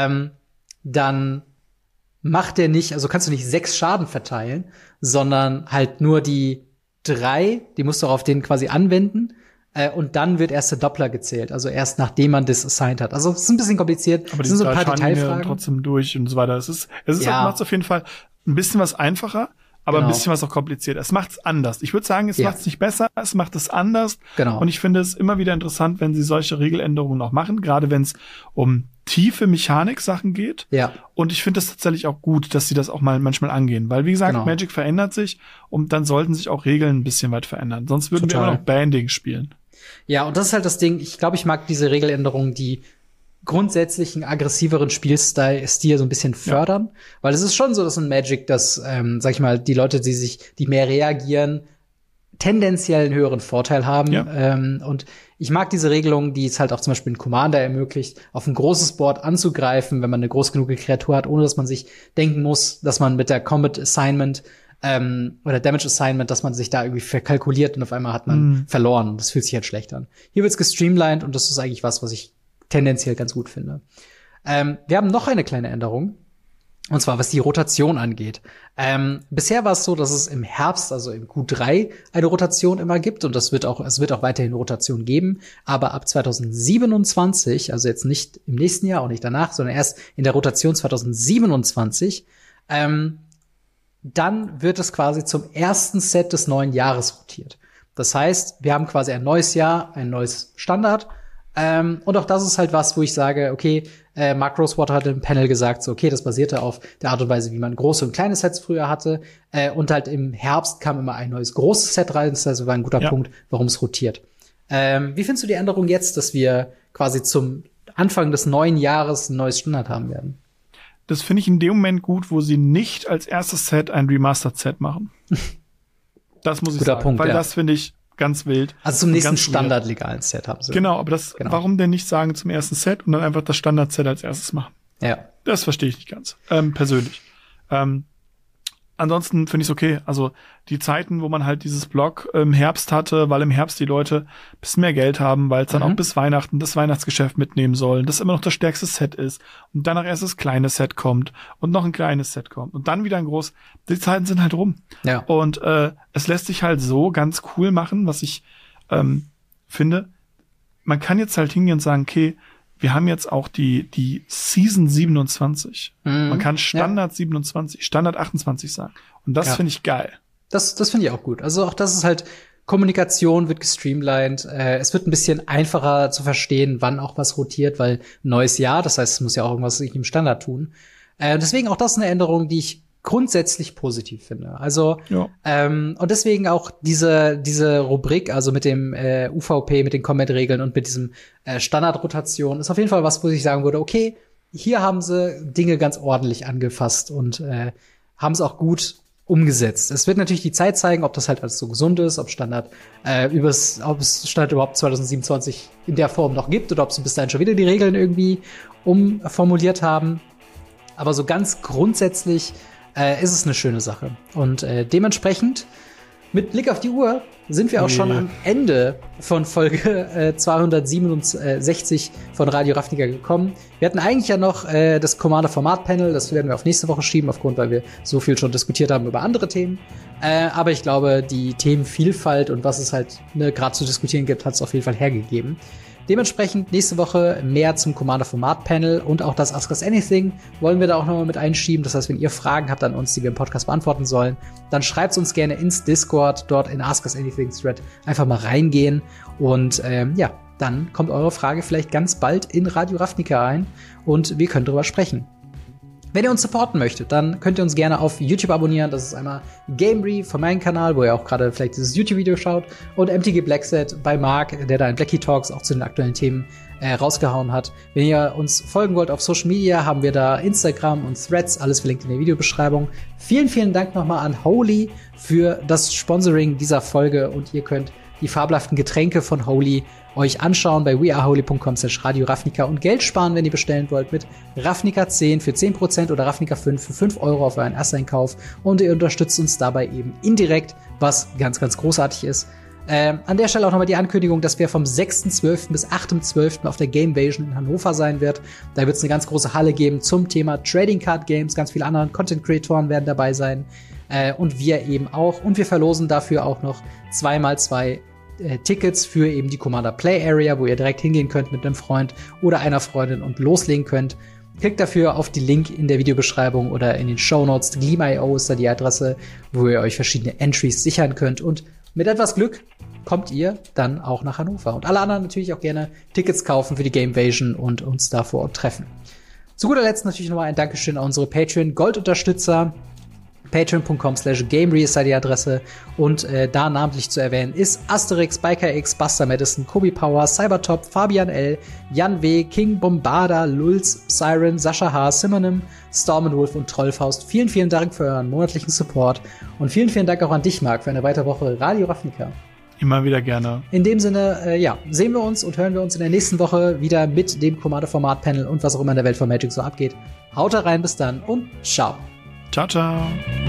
dann macht der nicht, also kannst du nicht 6 Schaden verteilen, sondern halt nur die 3, die musst du auch auf den quasi anwenden, und dann wird erst der Doppler gezählt, also erst nachdem man das assigned hat. Also es ist ein bisschen kompliziert, aber es sind so ein paar Detailfragen. Trotzdem durch und so weiter. Es ist Ja. macht es auf jeden Fall ein bisschen was einfacher, aber Genau. ein bisschen was auch kompliziert. Es macht's anders. Ich würde sagen, es Ja. macht's nicht besser, es macht es anders. Genau. Und ich finde es immer wieder interessant, wenn sie solche Regeländerungen noch machen, gerade wenn es um tiefe Mechanik-Sachen geht. Ja. Und ich finde es tatsächlich auch gut, dass sie das auch mal manchmal angehen. Weil, wie gesagt, Genau. Magic verändert sich und dann sollten sich auch Regeln ein bisschen weit verändern. Sonst würden wir Total. immer noch Banding spielen. Ja, und das ist halt das Ding. Ich glaube, ich mag diese Regeländerungen, die grundsätzlich einen aggressiveren Stil so ein bisschen fördern. Weil es ist schon so, dass in Magic, dass, sag ich mal, die Leute, die mehr reagieren, tendenziell einen höheren Vorteil haben. Ja. Und ich mag diese Regelung, die es halt auch zum Beispiel in Commander ermöglicht, auf ein großes Board anzugreifen, wenn man eine groß genug Kreatur hat, ohne dass man sich denken muss, dass man mit der Combat Assignment oder Damage Assignment, dass man sich da irgendwie verkalkuliert und auf einmal hat man verloren. Das fühlt sich halt schlecht an. Hier wird's gestreamlined und das ist eigentlich was ich tendenziell ganz gut finde. Wir haben noch eine kleine Änderung. Und zwar, was die Rotation angeht. Bisher war es so, dass es im Herbst, also im Q3, eine Rotation immer gibt. Und es wird auch weiterhin Rotation geben. Aber ab 2027, also jetzt nicht im nächsten Jahr, auch nicht danach, sondern erst in der Rotation 2027, dann wird es quasi zum ersten Set des neuen Jahres rotiert. Das heißt, wir haben quasi ein neues Jahr, ein neues Standard. Und auch das ist halt was, wo ich sage, okay, Mark Rosewater hat im Panel gesagt, so, okay, das basierte auf der Art und Weise, wie man große und kleine Sets früher hatte. Und halt im Herbst kam immer ein neues großes Set rein. Das heißt, war ein guter Punkt, warum es rotiert. Wie findest du die Änderung jetzt, dass wir quasi zum Anfang des neuen Jahres ein neues Standard haben werden? Das finde ich in dem Moment gut, wo sie nicht als erstes Set ein Remastered-Set machen. Das muss ich Guter sagen, Punkt, weil ja. das finde ich ganz wild. Also zum nächsten Ganz weird. standardlegalen Set haben sie. Genau, aber warum denn nicht sagen zum ersten Set und dann einfach das Standard-Set als erstes machen? Ja. Das verstehe ich nicht ganz. Persönlich. Ansonsten finde ich es okay. Also die Zeiten, wo man halt dieses Block im Herbst hatte, weil im Herbst die Leute ein bisschen mehr Geld haben, weil es dann auch bis Weihnachten das Weihnachtsgeschäft mitnehmen sollen, das immer noch das stärkste Set ist und danach erst das kleine Set kommt und noch ein kleines Set kommt und dann wieder ein groß. Die Zeiten sind halt rum. Ja. Und es lässt sich halt so ganz cool machen, was ich finde. Man kann jetzt halt hingehen und sagen, okay, wir haben jetzt auch die Season 27. Man kann Standard 27, Standard 28 sagen. Und das finde ich geil. Das finde ich auch gut. Also auch das ist halt, Kommunikation wird gestreamlined. Es wird ein bisschen einfacher zu verstehen, wann auch was rotiert, weil neues Jahr, das heißt, es muss ja auch irgendwas im Standard tun. Deswegen auch das eine Änderung, die ich grundsätzlich positiv finde. Also und deswegen auch diese Rubrik, also mit dem UVP, mit den Comment-Regeln und mit diesem Standardrotation, ist auf jeden Fall was, wo ich sagen würde, okay, hier haben sie Dinge ganz ordentlich angefasst und haben es auch gut umgesetzt. Es wird natürlich die Zeit zeigen, ob das halt alles so gesund ist, ob Standard ob es Standard überhaupt 2027 in der Form noch gibt oder ob sie bis dahin schon wieder die Regeln irgendwie umformuliert haben. Aber so ganz grundsätzlich ist es eine schöne Sache. Und dementsprechend, mit Blick auf die Uhr, sind wir auch schon am Ende von Folge 267 von Radio Ravnica gekommen. Wir hatten eigentlich ja noch das Commander-Format-Panel, das werden wir auf nächste Woche schieben, weil wir so viel schon diskutiert haben über andere Themen. Aber ich glaube, die Themenvielfalt und was es halt gerade zu diskutieren gibt, hat es auf jeden Fall hergegeben. Dementsprechend nächste Woche mehr zum Commander-Format-Panel und auch das Ask Us Anything wollen wir da auch nochmal mit einschieben. Das heißt, wenn ihr Fragen habt an uns, die wir im Podcast beantworten sollen, dann schreibt uns gerne ins Discord, dort in Ask Us Anything-Thread einfach mal reingehen. Und dann kommt eure Frage vielleicht ganz bald in Radio Ravnica ein und wir können drüber sprechen. Wenn ihr uns supporten möchtet, dann könnt ihr uns gerne auf YouTube abonnieren. Das ist einmal Gamery von meinem Kanal, wo ihr auch gerade vielleicht dieses YouTube-Video schaut, und MTG Blackset bei Marc, der da in Blackie Talks auch zu den aktuellen Themen rausgehauen hat. Wenn ihr uns folgen wollt auf Social Media, haben wir da Instagram und Threads, alles verlinkt in der Videobeschreibung. Vielen, vielen Dank nochmal an Holy für das Sponsoring dieser Folge, und ihr könnt die fabelhaften Getränke von Holy euch anschauen bei weareholy.com/Radio Ravnica und Geld sparen, wenn ihr bestellen wollt, mit Ravnica 10 für 10% oder Ravnica 5 für 5 € auf euren Ersteinkauf, und ihr unterstützt uns dabei eben indirekt, was ganz, ganz großartig ist. An der Stelle auch nochmal die Ankündigung, dass wir vom 6.12. bis 8.12. auf der Gamevasion in Hannover sein wird. Da wird es eine ganz große Halle geben zum Thema Trading Card Games. Ganz viele andere Content-Creatoren werden dabei sein. Und wir eben auch. Und wir verlosen dafür auch noch 2x2 Tickets für eben die Commander Play Area, wo ihr direkt hingehen könnt mit einem Freund oder einer Freundin und loslegen könnt. Klickt dafür auf die Link in der Videobeschreibung oder in den Shownotes. Gleam.io ist da die Adresse, wo ihr euch verschiedene Entries sichern könnt. Und mit etwas Glück kommt ihr dann auch nach Hannover. Und alle anderen natürlich auch gerne Tickets kaufen für die Gamevasion und uns da vor Ort treffen. Zu guter Letzt natürlich nochmal ein Dankeschön an unsere Patreon-Gold-Unterstützer. Patreon.com/Gamery ist da die Adresse, und da namentlich zu erwähnen ist Asterix, Biker X, Buster Madison, Kobi Power, Cybertop, Fabian L., Jan W., King Bombarda, Lulz, Siren, Sascha H., Simonim, Stormenwolf und Trollfaust. Vielen, vielen Dank für euren monatlichen Support, und vielen, vielen Dank auch an dich, Marc, für eine weitere Woche Radio Ravnica. Immer wieder gerne. In dem Sinne, sehen wir uns und hören wir uns in der nächsten Woche wieder mit dem Commander-Format-Panel und was auch immer in der Welt von Magic so abgeht. Haut rein, bis dann und ciao. Ciao, ciao.